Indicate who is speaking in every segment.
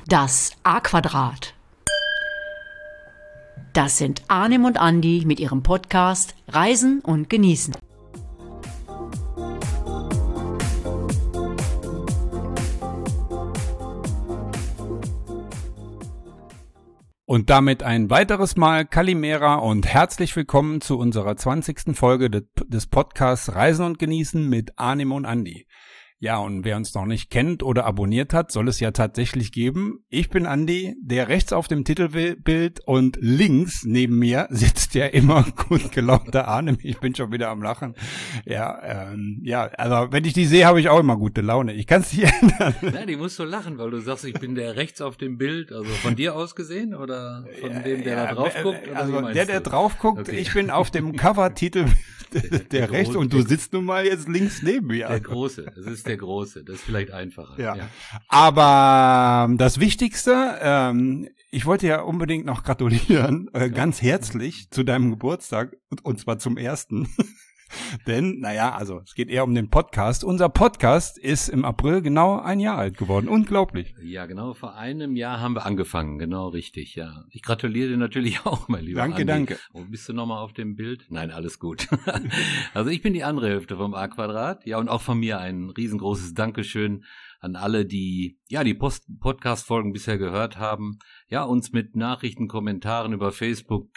Speaker 1: Das A-Quadrat. Das sind Arnim und Andi mit ihrem Podcast Reisen und Genießen.
Speaker 2: Und damit ein weiteres Mal Kalimera und herzlich willkommen zu unserer 20. Folge des Podcasts Reisen und Genießen mit Arnim und Andi. Ja, und wer uns noch nicht kennt oder abonniert hat, soll es ja tatsächlich geben. Ich bin Andi, der rechts auf dem Titelbild und links neben mir sitzt der immer gut gelaunte Arnim. Ich bin schon wieder am Lachen. Ja, also wenn ich die sehe, habe ich auch immer gute Laune. Ich kann es nicht ändern.
Speaker 3: Ja, die musst du lachen, weil du sagst, ich bin der rechts auf dem Bild. Also von dir aus gesehen oder von dem, der da drauf guckt?
Speaker 2: Also der drauf guckt, okay. Ich bin auf dem Cover-Titel der rechts und du sitzt nun mal jetzt links neben mir.
Speaker 3: Der Große, das ist der Große, das ist vielleicht einfacher.
Speaker 2: Ja. Aber das Wichtigste, ich wollte ja unbedingt noch gratulieren, ganz herzlich zu deinem Geburtstag und zwar zum ersten. Denn, also es geht eher um den Podcast. Unser Podcast ist im April genau 1 Jahr alt geworden. Unglaublich.
Speaker 3: Ja, genau, vor einem Jahr haben wir angefangen. Genau, richtig, ja. Ich gratuliere dir natürlich auch, mein lieber
Speaker 2: Danke,
Speaker 3: Andi.
Speaker 2: danke.
Speaker 3: Oh, bist du nochmal auf dem Bild? Nein, alles gut. Also ich bin die andere Hälfte vom A-Quadrat. Ja, und auch von mir ein riesengroßes Dankeschön an alle, die die Podcast-Folgen bisher gehört haben. Ja, uns mit Nachrichten, Kommentaren über Facebook,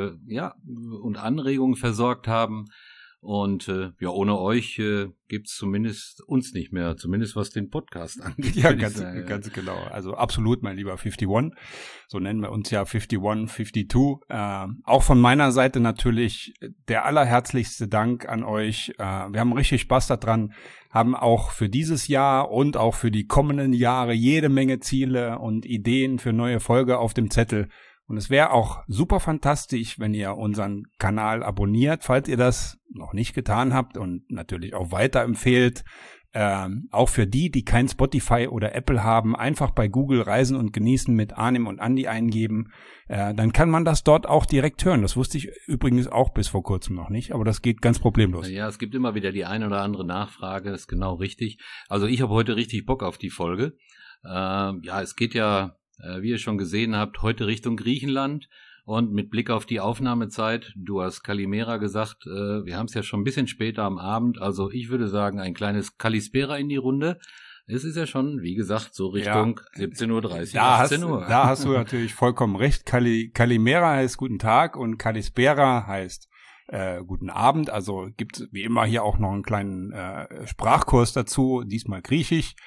Speaker 3: und Anregungen versorgt haben. Und ohne euch gibt's zumindest uns nicht mehr, zumindest was den Podcast angeht.
Speaker 2: Ja, ganz genau. Also absolut, mein lieber 51. So nennen wir uns ja 51, 52. Auch von meiner Seite natürlich der allerherzlichste Dank an euch. Wir haben richtig Spaß daran, haben auch für dieses Jahr und auch für die kommenden Jahre jede Menge Ziele und Ideen für neue Folge auf dem Zettel. Und es wäre auch super fantastisch, wenn ihr unseren Kanal abonniert, falls ihr das noch nicht getan habt und natürlich auch weiterempfehlt. Auch für die kein Spotify oder Apple haben, einfach bei Google Reisen und Genießen mit Arnim und Andi eingeben. Dann kann man das dort auch direkt hören. Das wusste ich übrigens auch bis vor kurzem noch nicht, aber das geht ganz problemlos.
Speaker 3: Ja, es gibt immer wieder die eine oder andere Nachfrage, ist genau richtig. Also ich habe heute richtig Bock auf die Folge. Es geht ja, wie ihr schon gesehen habt, heute Richtung Griechenland und mit Blick auf die Aufnahmezeit, du hast Kalimera gesagt, wir haben es ja schon ein bisschen später am Abend, also ich würde sagen, ein kleines Kalispera in die Runde. Es ist ja schon, wie gesagt, so Richtung 17:30 Uhr, 18 Uhr.
Speaker 2: Da hast du natürlich vollkommen recht. Kalimera heißt guten Tag und Kalispera heißt guten Abend, also gibt wie immer hier auch noch einen kleinen Sprachkurs dazu, diesmal Griechisch.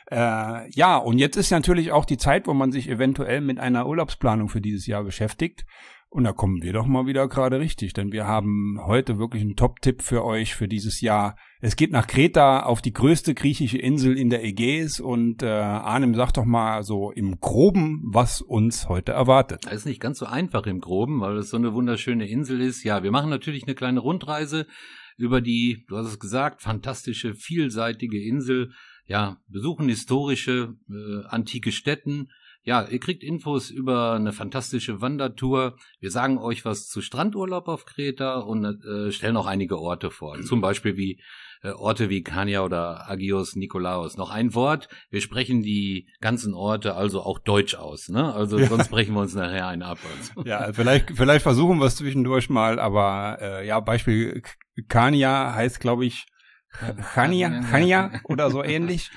Speaker 2: Und jetzt ist natürlich auch die Zeit, wo man sich eventuell mit einer Urlaubsplanung für dieses Jahr beschäftigt. Und da kommen wir doch mal wieder gerade richtig, denn wir haben heute wirklich einen Top-Tipp für euch für dieses Jahr. Es geht nach Kreta auf die größte griechische Insel in der Ägäis und Arnim, sag doch mal so im Groben, was uns heute erwartet.
Speaker 3: Das ist nicht ganz so einfach im Groben, weil es so eine wunderschöne Insel ist. Ja, wir machen natürlich eine kleine Rundreise über die, du hast es gesagt, fantastische, vielseitige Insel. Ja, besuchen historische, antike Stätten. Ja, ihr kriegt Infos über eine fantastische Wandertour. Wir sagen euch was zu Strandurlaub auf Kreta und stellen auch einige Orte vor. Zum Beispiel wie Orte wie Chania oder Agios Nikolaos. Noch ein Wort, wir sprechen die ganzen Orte also auch deutsch aus, ne? Also sonst brechen wir uns nachher einen ab. Also.
Speaker 2: Ja, vielleicht versuchen wir es zwischendurch mal, aber Beispiel Chania heißt, glaube ich, Chania oder so ähnlich.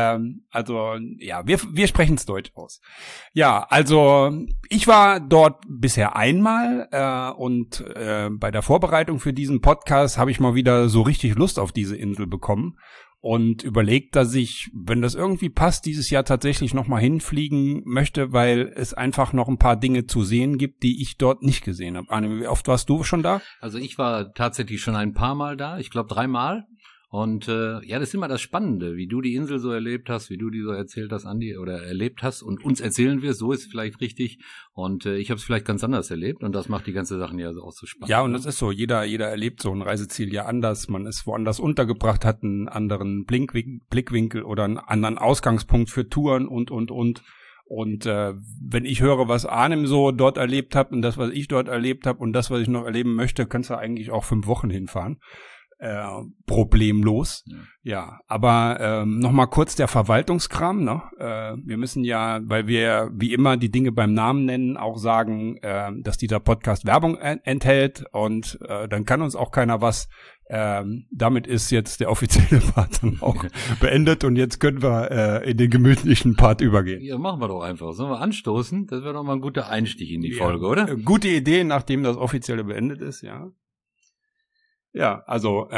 Speaker 2: Wir sprechen es deutsch aus. Ja, also ich war dort bisher einmal und bei der Vorbereitung für diesen Podcast habe ich mal wieder so richtig Lust auf diese Insel bekommen und überlegt, dass ich, wenn das irgendwie passt, dieses Jahr tatsächlich nochmal hinfliegen möchte, weil es einfach noch ein paar Dinge zu sehen gibt, die ich dort nicht gesehen habe. Arne, wie oft warst du schon da?
Speaker 3: Also ich war tatsächlich schon ein paar Mal da, ich glaube 3 Mal. Und das ist immer das Spannende, wie du die Insel so erlebt hast, wie du die so erzählt hast, Andi, oder erlebt hast und uns erzählen wirst, so ist es vielleicht richtig. Und ich habe es vielleicht ganz anders erlebt und das macht die ganze Sache ja auch so spannend.
Speaker 2: Ja, und das ist so, jeder erlebt so ein Reiseziel ja anders. Man ist woanders untergebracht, hat einen anderen Blickwinkel oder einen anderen Ausgangspunkt für Touren und. Und wenn ich höre, was Arnim so dort erlebt hat und das, was ich dort erlebt habe und das, was ich noch erleben möchte, kannst du eigentlich auch 5 Wochen hinfahren. problemlos. Ja, aber nochmal kurz der Verwaltungskram. Ne? Wir müssen ja, weil wir wie immer die Dinge beim Namen nennen, auch sagen, dass dieser Podcast Werbung enthält und dann kann uns auch keiner was. Damit ist jetzt der offizielle Part dann auch beendet und jetzt können wir in den gemütlichen Part übergehen.
Speaker 3: Ja, machen wir doch einfach. Sollen wir anstoßen? Das wäre doch mal ein guter Einstieg in die Folge, oder?
Speaker 2: Gute Idee, nachdem das offizielle beendet ist, ja. Ja, also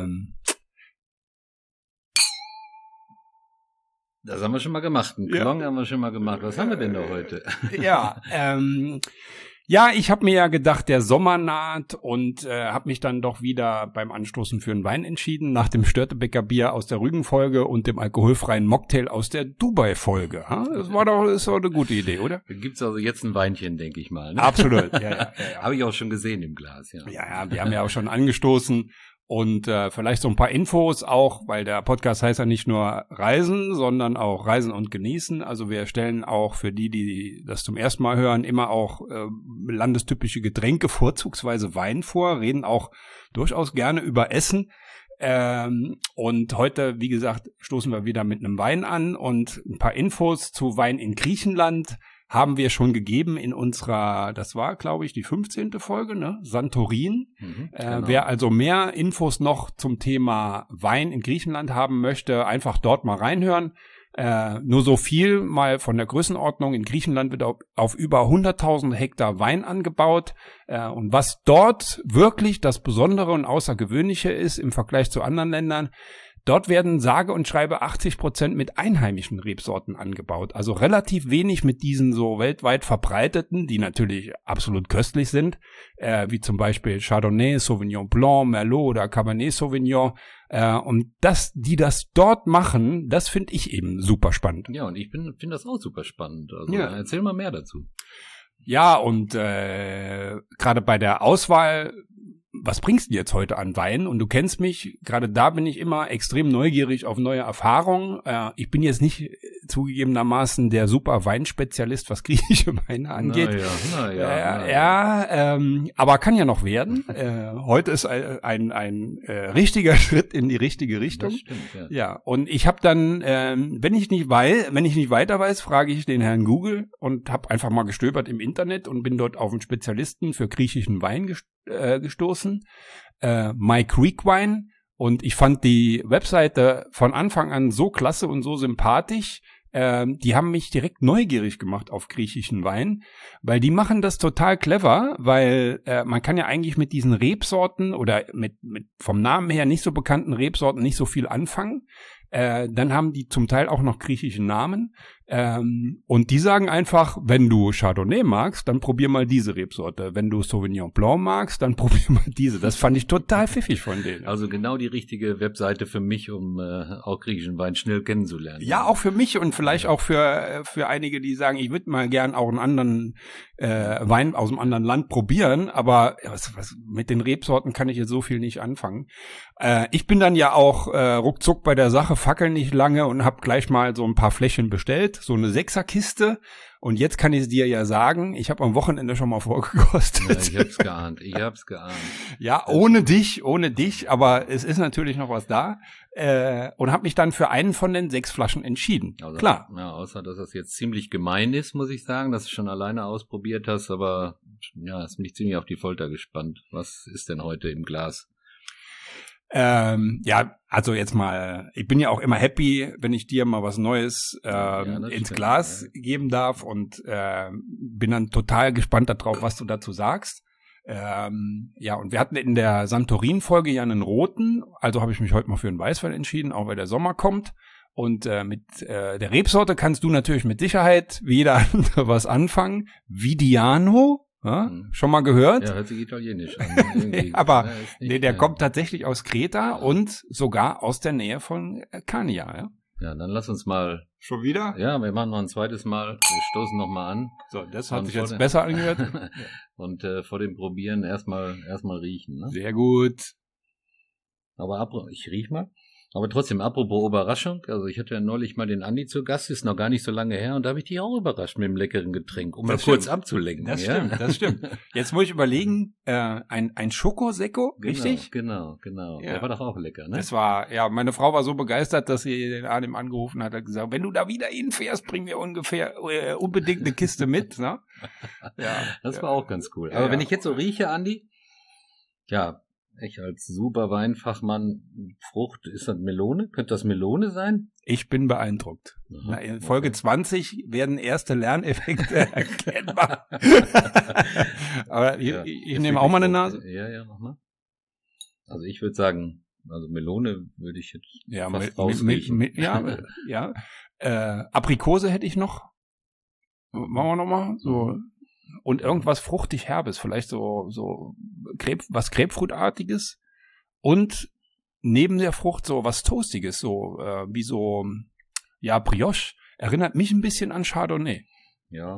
Speaker 3: das haben wir schon mal gemacht. Einen Klong haben wir schon mal gemacht. Was haben wir denn da heute?
Speaker 2: Ja, ich habe mir ja gedacht, der Sommer naht und habe mich dann doch wieder beim Anstoßen für einen Wein entschieden, nach dem Störtebeker Bier aus der Rügen-Folge und dem alkoholfreien Mocktail aus der Dubai-Folge. Das ist doch eine gute Idee, oder?
Speaker 3: Da gibt's also jetzt ein Weinchen, denke ich mal. Ne?
Speaker 2: Absolut, ja.
Speaker 3: Habe ich auch schon gesehen im Glas, ja.
Speaker 2: Ja, wir haben ja auch schon angestoßen. Und vielleicht so ein paar Infos auch, weil der Podcast heißt ja nicht nur Reisen, sondern auch Reisen und Genießen. Also wir stellen auch für die das zum ersten Mal hören, immer auch landestypische Getränke, vorzugsweise Wein vor, reden auch durchaus gerne über Essen. Und heute, wie gesagt, stoßen wir wieder mit einem Wein an und ein paar Infos zu Wein in Griechenland haben wir schon gegeben in unserer, das war, glaube ich, die 15. Folge, ne? Santorin. Genau. Wer also mehr Infos noch zum Thema Wein in Griechenland haben möchte, einfach dort mal reinhören. Nur so viel mal von der Größenordnung. In Griechenland wird auf über 100.000 Hektar Wein angebaut. Und was dort wirklich das Besondere und Außergewöhnliche ist im Vergleich zu anderen Ländern, dort werden sage und schreibe 80% mit einheimischen Rebsorten angebaut. Also relativ wenig mit diesen so weltweit verbreiteten, die natürlich absolut köstlich sind, wie zum Beispiel Chardonnay, Sauvignon Blanc, Merlot oder Cabernet Sauvignon. Und die das dort machen, das finde ich eben super spannend.
Speaker 3: Ja, und ich finde das auch super spannend. Also erzähl mal mehr dazu.
Speaker 2: Ja, und gerade bei der Auswahl, was bringst du jetzt heute an Wein? Und du kennst mich, gerade da bin ich immer extrem neugierig auf neue Erfahrungen. Ich bin jetzt nicht zugegebenermaßen der super Weinspezialist, was griechische Weine angeht. Aber kann ja noch werden. Heute ist ein richtiger Schritt in die richtige Richtung.
Speaker 3: Das stimmt,
Speaker 2: ja, und ich habe dann, wenn ich nicht weiter weiß, frage ich den Herrn Google und habe einfach mal gestöbert im Internet und bin dort auf einen Spezialisten für griechischen Wein gestoßen, My Creek Wine, und ich fand die Webseite von Anfang an so klasse und so sympathisch. Die haben mich direkt neugierig gemacht auf griechischen Wein, weil die machen das total clever, weil man kann ja eigentlich mit diesen Rebsorten oder mit vom Namen her nicht so bekannten Rebsorten nicht so viel anfangen. Dann haben die zum Teil auch noch griechische Namen. Und die sagen einfach, wenn du Chardonnay magst, dann probier mal diese Rebsorte. Wenn du Sauvignon Blanc magst, dann probier mal diese. Das fand ich total pfiffig von denen.
Speaker 3: Also genau die richtige Webseite für mich, um auch griechischen Wein schnell kennenzulernen.
Speaker 2: Ja, auch für mich und vielleicht auch für einige, die sagen, ich würde mal gern auch einen anderen Wein aus einem anderen Land probieren, aber was mit den Rebsorten kann ich jetzt so viel nicht anfangen. Ich bin dann ja auch ruckzuck bei der Sache, fackel nicht lange und habe gleich mal so ein paar Fläschchen bestellt, so eine 6er-Kiste. Und jetzt kann ich es dir ja sagen, ich habe am Wochenende schon mal vorgekostet.
Speaker 3: Ja, ich hab's geahnt.
Speaker 2: Ja, ohne dich, aber es ist natürlich noch was da. Und habe mich dann für einen von den 6 Flaschen entschieden.
Speaker 3: Also,
Speaker 2: klar.
Speaker 3: Ja, außer dass das jetzt ziemlich gemein ist, muss ich sagen, dass du schon alleine ausprobiert hast, aber ja, ist mich ziemlich auf die Folter gespannt. Was ist denn heute im Glas?
Speaker 2: Ja, also jetzt mal, ich bin ja auch immer happy, wenn ich dir mal was Neues ins Glas geben darf und bin dann total gespannt darauf, was du dazu sagst. Ja, und wir hatten in der Santorin-Folge ja einen roten, also habe ich mich heute mal für einen Weißwein entschieden, auch weil der Sommer kommt. Und mit der Rebsorte kannst du natürlich mit Sicherheit wie jeder andere was anfangen. Vidiano. Ja, schon mal gehört?
Speaker 3: Ja, hört sich italienisch an.
Speaker 2: Aber der kommt tatsächlich aus Kreta und sogar aus der Nähe von Chania. Ja?
Speaker 3: Ja, dann lass uns mal.
Speaker 2: Schon wieder?
Speaker 3: Ja, wir machen noch ein zweites Mal. Wir stoßen noch mal an.
Speaker 2: So, das hat sich jetzt besser angehört.
Speaker 3: Und vor dem Probieren erstmal riechen. Ne?
Speaker 2: Sehr gut.
Speaker 3: Aber ich riech mal. Aber trotzdem, apropos Überraschung, also ich hatte ja neulich mal den Andi zu Gast, ist noch gar nicht so lange her, und da habe ich dich auch überrascht mit dem leckeren Getränk, um das mal kurz abzulenken.
Speaker 2: Das stimmt. Jetzt muss ich überlegen, ein Schokosekko, richtig?
Speaker 3: Genau. Ja. Der war doch auch lecker, ne?
Speaker 2: Es war, ja, meine Frau war so begeistert, dass sie den Arnim angerufen hat gesagt, wenn du da wieder hinfährst, bring mir unbedingt eine Kiste mit, ne?
Speaker 3: Ja. Das war auch ganz cool. Aber wenn ich jetzt so rieche, Andi, ja, ich als super Weinfachmann, Frucht, ist das Melone? Könnte das Melone sein?
Speaker 2: Ich bin beeindruckt. Aha, in Folge 20 werden erste Lerneffekte erkennbar. Aber ich nehme auch mal eine Nase.
Speaker 3: Ja, mach mal. Also ich würde sagen, also Melone würde ich jetzt fast rausriechen.
Speaker 2: Ja. Aprikose hätte ich noch. Machen wir nochmal. So. Und irgendwas fruchtig Herbes, vielleicht so was Grapefruitartiges und neben der Frucht so was Toastiges, so wie so, ja, Brioche. Erinnert mich ein bisschen an Chardonnay.
Speaker 3: Ja,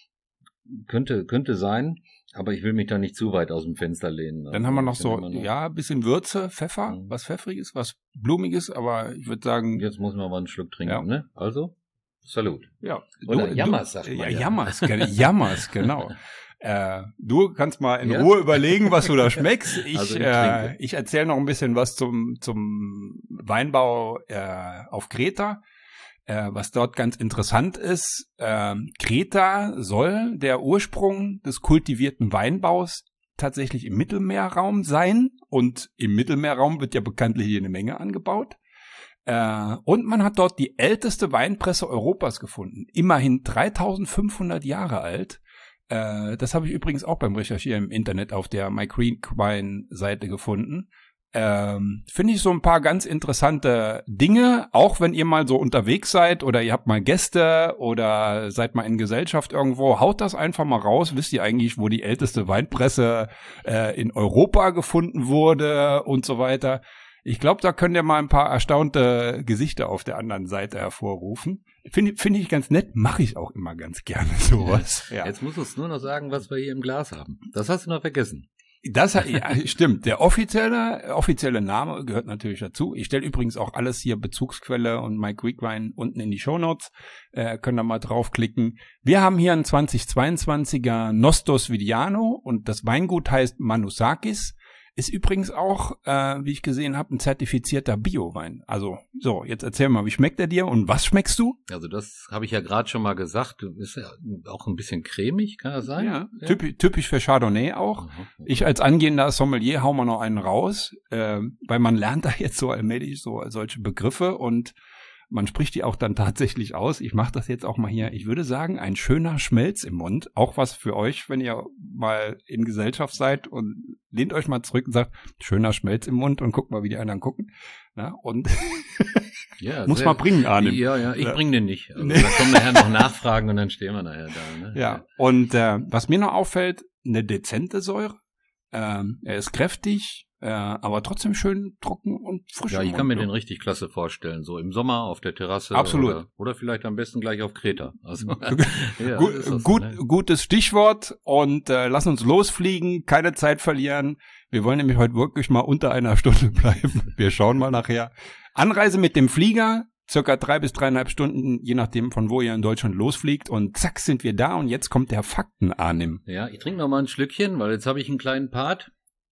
Speaker 3: könnte sein, aber ich will mich da nicht zu weit aus dem Fenster lehnen.
Speaker 2: Dann haben wir noch so, ein bisschen Würze, Pfeffer, was Pfeffriges, was Blumiges, aber ich würde sagen...
Speaker 3: Jetzt muss man mal einen Schluck trinken, ne? Also... Salut.
Speaker 2: Ja.
Speaker 3: Oder Jammers, sagt man.
Speaker 2: Jammers, genau. Du kannst mal in Ruhe überlegen, was du da schmeckst. Ich erzähle noch ein bisschen was zum Weinbau auf Kreta, was dort ganz interessant ist. Kreta soll der Ursprung des kultivierten Weinbaus tatsächlich im Mittelmeerraum sein. Und im Mittelmeerraum wird ja bekanntlich hier eine Menge angebaut. Und man hat dort die älteste Weinpresse Europas gefunden. Immerhin 3500 Jahre alt. Das habe ich übrigens auch beim Recherchieren im Internet auf der My Creek Wine Seite gefunden. Finde ich so ein paar ganz interessante Dinge, auch wenn ihr mal so unterwegs seid oder ihr habt mal Gäste oder seid mal in Gesellschaft irgendwo, haut das einfach mal raus. Wisst ihr eigentlich, wo die älteste Weinpresse in Europa gefunden wurde und so weiter? Ich glaube, da könnt ihr mal ein paar erstaunte Gesichter auf der anderen Seite hervorrufen. Finde ich ganz nett, mache ich auch immer ganz gerne sowas. Ja.
Speaker 3: Jetzt musst du nur noch sagen, was wir hier im Glas haben. Das hast du noch vergessen.
Speaker 2: Das stimmt. Der offizielle Name gehört natürlich dazu. Ich stelle übrigens auch alles hier, Bezugsquelle und My Creek Wine, unten in die Shownotes. Könnt ihr mal draufklicken. Wir haben hier einen 2022er Nostos Vidiano und das Weingut heißt Manusakis. Ist übrigens auch, wie ich gesehen habe, ein zertifizierter Bio-Wein. Also, so, jetzt erzähl mal, wie schmeckt der dir und was schmeckst du?
Speaker 3: Also das habe ich ja gerade schon mal gesagt. Ist ja auch ein bisschen cremig, kann das sein?
Speaker 2: Ja. Typisch für Chardonnay auch. Mhm. Ich als angehender Sommelier hau mal noch einen raus, weil man lernt da jetzt so allmählich so solche Begriffe und man spricht die auch dann tatsächlich aus. Ich mache das jetzt auch mal hier. Ich würde sagen, ein schöner Schmelz im Mund. Auch was für euch, wenn ihr mal in Gesellschaft seid und lehnt euch mal zurück und sagt, schöner Schmelz im Mund und guckt mal, wie die anderen gucken. Na, und muss man bringen, Arnim.
Speaker 3: Ja, ich bringe den nicht. Also, da kommen nachher noch Nachfragen und dann stehen wir nachher da. Ne?
Speaker 2: Ja, und was mir noch auffällt, eine dezente Säure. Er ist kräftig, aber trotzdem schön trocken und frisch.
Speaker 3: Ja, ich kann mir den richtig klasse vorstellen. So im Sommer auf der Terrasse.
Speaker 2: Absolut.
Speaker 3: Oder vielleicht am besten gleich auf Kreta. Also,
Speaker 2: ja, gutes Stichwort und lass uns losfliegen, keine Zeit verlieren. Wir wollen nämlich heute wirklich mal unter einer Stunde bleiben. Wir schauen mal nachher. Anreise mit dem Flieger, circa 3 bis 3,5 Stunden, je nachdem von wo ihr in Deutschland losfliegt und zack sind wir da und jetzt kommt der Fakten-Arnim.
Speaker 3: Ja, ich trinke noch mal ein Schlückchen, weil jetzt habe ich einen kleinen Part.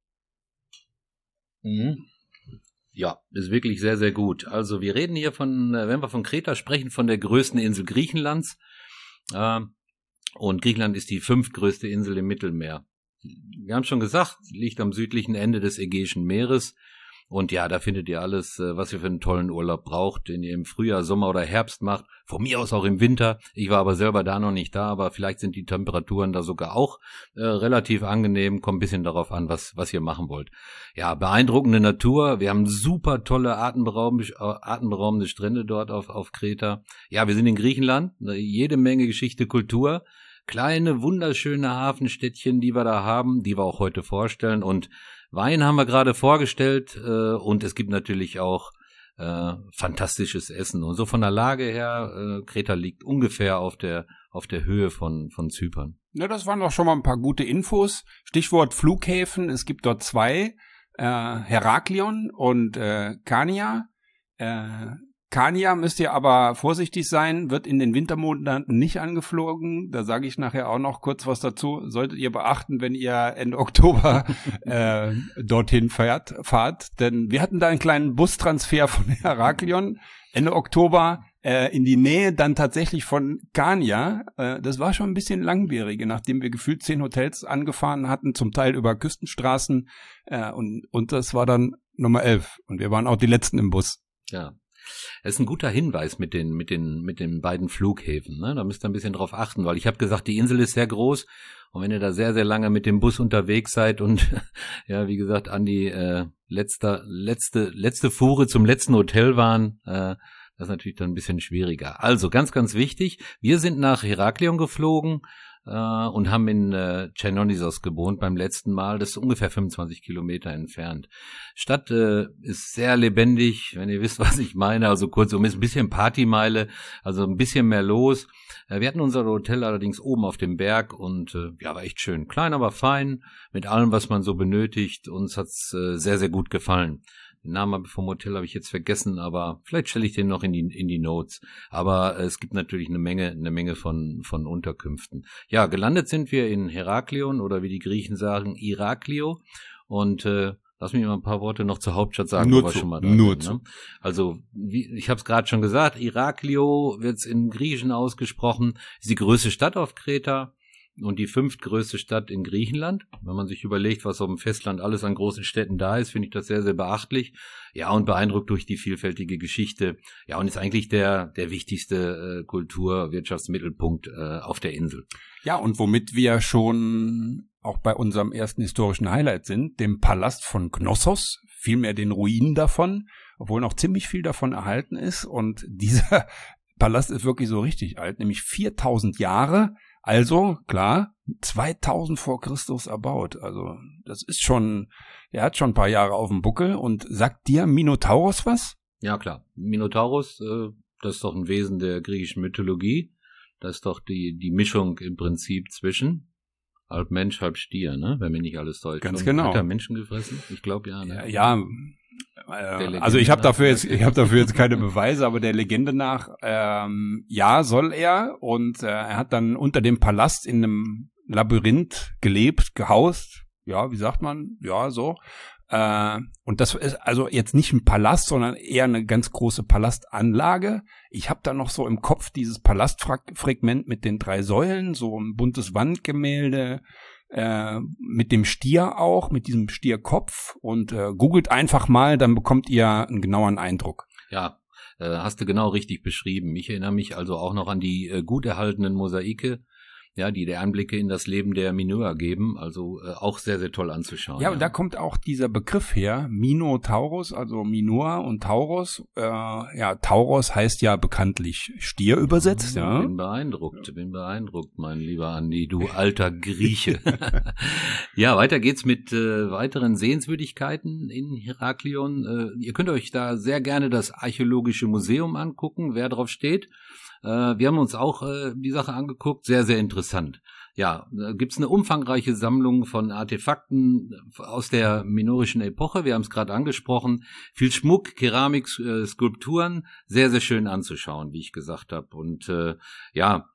Speaker 3: Ja, ist wirklich sehr, sehr gut. Also wir reden hier wenn wir von Kreta sprechen, von der größten Insel Griechenlands. Und Griechenland ist die 5. größte Insel im Mittelmeer. Wir haben schon gesagt, liegt am südlichen Ende des Ägäischen Meeres. Und ja, da findet ihr alles, was ihr für einen tollen Urlaub braucht, den ihr im Frühjahr, Sommer oder Herbst macht. Von mir aus auch im Winter. Ich war aber selber da noch nicht da, aber vielleicht sind die Temperaturen da sogar auch relativ angenehm. Kommt ein bisschen darauf an, was ihr machen wollt. Ja, beeindruckende Natur. Wir haben super tolle, atemberaubende Strände dort auf Kreta. Ja, wir sind in Griechenland. Jede Menge Geschichte, Kultur. Kleine, wunderschöne Hafenstädtchen, die wir da haben, die wir auch heute vorstellen. Und Wein haben wir gerade vorgestellt und es gibt natürlich auch fantastisches Essen. Und so von der Lage her, Kreta liegt ungefähr auf der Höhe von Zypern.
Speaker 2: Ja, das waren doch schon mal ein paar gute Infos. Stichwort Flughäfen, es gibt dort 2, Heraklion und Chania. Kania müsst ihr aber vorsichtig sein, wird in den Wintermonaten nicht angeflogen. Da sage ich nachher auch noch kurz was dazu. Solltet ihr beachten, wenn ihr Ende Oktober dorthin fahrt. Denn wir hatten da einen kleinen Bustransfer von Heraklion Ende Oktober in die Nähe dann tatsächlich von Kania. Das war schon ein bisschen langwierig, nachdem wir gefühlt 10 Hotels angefahren hatten, zum Teil über Küstenstraßen. Und das war dann Nummer 11. Und wir waren auch die Letzten im Bus.
Speaker 3: Ja. Es ist ein guter Hinweis mit den beiden Flughäfen, ne? Da müsst ihr ein bisschen drauf achten, weil ich habe gesagt, die Insel ist sehr groß und wenn ihr da sehr, sehr lange mit dem Bus unterwegs seid und ja, wie gesagt, Andi, letzte Fuhre zum letzten Hotel waren, das ist natürlich dann ein bisschen schwieriger. Also ganz, ganz wichtig, wir sind nach Heraklion geflogen und haben in Chernonissos gewohnt beim letzten Mal. Das ist ungefähr 25 Kilometer entfernt. Stadt ist sehr lebendig, wenn ihr wisst, was ich meine. Also kurzum, ist ein bisschen Partymeile, also ein bisschen mehr los. Wir hatten unser Hotel allerdings oben auf dem Berg und ja, war echt schön. Klein, aber fein, mit allem, was man so benötigt. Uns hat's sehr, sehr gut gefallen. Den Namen vom Hotel habe ich jetzt vergessen, aber vielleicht stelle ich den noch in die Notes. Aber es gibt natürlich eine Menge von Unterkünften. Ja, gelandet sind wir in Heraklion oder wie die Griechen sagen, Iraklio. Und lass mich mal ein paar Worte noch zur Hauptstadt sagen, wo wir schon mal da sind, ne? Also, ich habe es gerade schon gesagt, Iraklio wird's in Griechen ausgesprochen, ist die größte Stadt auf Kreta. Und die 5. größte Stadt in Griechenland. Wenn man sich überlegt, was auf dem Festland alles an großen Städten da ist, finde ich das sehr, sehr beachtlich. Ja, und beeindruckt durch die vielfältige Geschichte. Ja, und ist eigentlich der wichtigste Wirtschaftsmittelpunkt auf der Insel.
Speaker 2: Ja, und womit wir schon auch bei unserem ersten historischen Highlight sind, dem Palast von Knossos, vielmehr den Ruinen davon, obwohl noch ziemlich viel davon erhalten ist. Und dieser Palast ist wirklich so richtig alt, nämlich 4000 Jahre. Also, klar, 2000 vor Christus erbaut. Also, das ist schon, er hat schon ein paar Jahre auf dem Buckel. Und sagt dir Minotauros was?
Speaker 3: Ja, klar. Minotauros, das ist doch ein Wesen der griechischen Mythologie. Das ist doch die Mischung im Prinzip zwischen halb Mensch, halb Stier, ne? Wenn mich nicht alles täuscht.
Speaker 2: Ganz genau.
Speaker 3: Hat er Menschen gefressen? Ich glaube, ja, ne?
Speaker 2: Ja, also ich habe dafür jetzt keine Beweise, aber der Legende nach, ja, soll er. Und er hat dann unter dem Palast in einem Labyrinth gelebt, gehaust. Ja, wie sagt man? Ja, so. Und das ist also jetzt nicht ein Palast, sondern eher eine ganz große Palastanlage. Ich habe da noch so im Kopf dieses Palastfragment mit den 3 Säulen, so ein buntes Wandgemälde, mit dem Stier auch, mit diesem Stierkopf, und googelt einfach mal, dann bekommt ihr einen genaueren Eindruck.
Speaker 3: Ja, hast du genau richtig beschrieben. Ich erinnere mich also auch noch an die gut erhaltenen Mosaike, ja, die Einblicke in das Leben der Minoer geben, also auch sehr, sehr toll anzuschauen.
Speaker 2: Ja, und da kommt auch dieser Begriff her, Minotaurus, also Minoa und Taurus. Ja, Taurus heißt ja bekanntlich Stier übersetzt, ja.
Speaker 3: Bin beeindruckt, mein lieber Andi, du alter Grieche. Ja, weiter geht's mit weiteren Sehenswürdigkeiten in Heraklion. Ihr könnt euch da sehr gerne das Archäologische Museum angucken, wer drauf steht. Wir haben uns auch die Sache angeguckt, sehr, sehr interessant. Ja, da gibt's eine umfangreiche Sammlung von Artefakten aus der minorischen Epoche, wir haben es gerade angesprochen, viel Schmuck, Keramik, Skulpturen, sehr, sehr schön anzuschauen, wie ich gesagt habe. Und ja,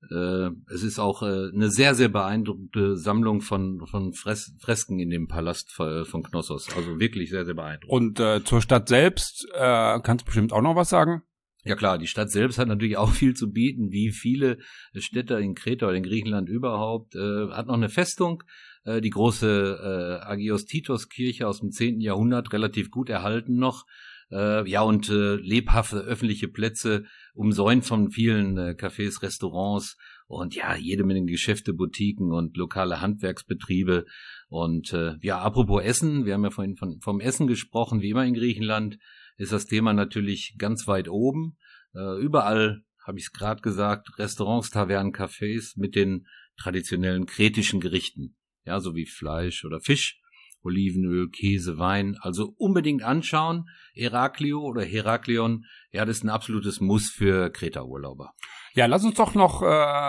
Speaker 3: es ist auch eine sehr, sehr beeindruckende Sammlung von Fresken in dem Palast von Knossos, also wirklich sehr, sehr beeindruckend.
Speaker 2: Und zur Stadt selbst kannst du bestimmt auch noch was sagen?
Speaker 3: Ja klar, die Stadt selbst hat natürlich auch viel zu bieten, wie viele Städte in Kreta oder in Griechenland überhaupt. Hat noch eine Festung, die große Agios Titos Kirche aus dem 10. Jahrhundert, relativ gut erhalten noch. Ja, und lebhafte öffentliche Plätze, umsäumt von vielen Cafés, Restaurants und ja, jede Menge Geschäfte, Boutiquen und lokale Handwerksbetriebe. Und ja, apropos Essen, wir haben ja vorhin vom Essen gesprochen, wie immer in Griechenland ist das Thema natürlich ganz weit oben. Überall, habe ich es gerade gesagt, Restaurants, Tavernen, Cafés mit den traditionellen kretischen Gerichten. Ja, so wie Fleisch oder Fisch. Olivenöl, Käse, Wein. Also unbedingt anschauen. Heraklio oder Heraklion, ja, das ist ein absolutes Muss für Kreta-Urlauber.
Speaker 2: Ja, lass uns doch noch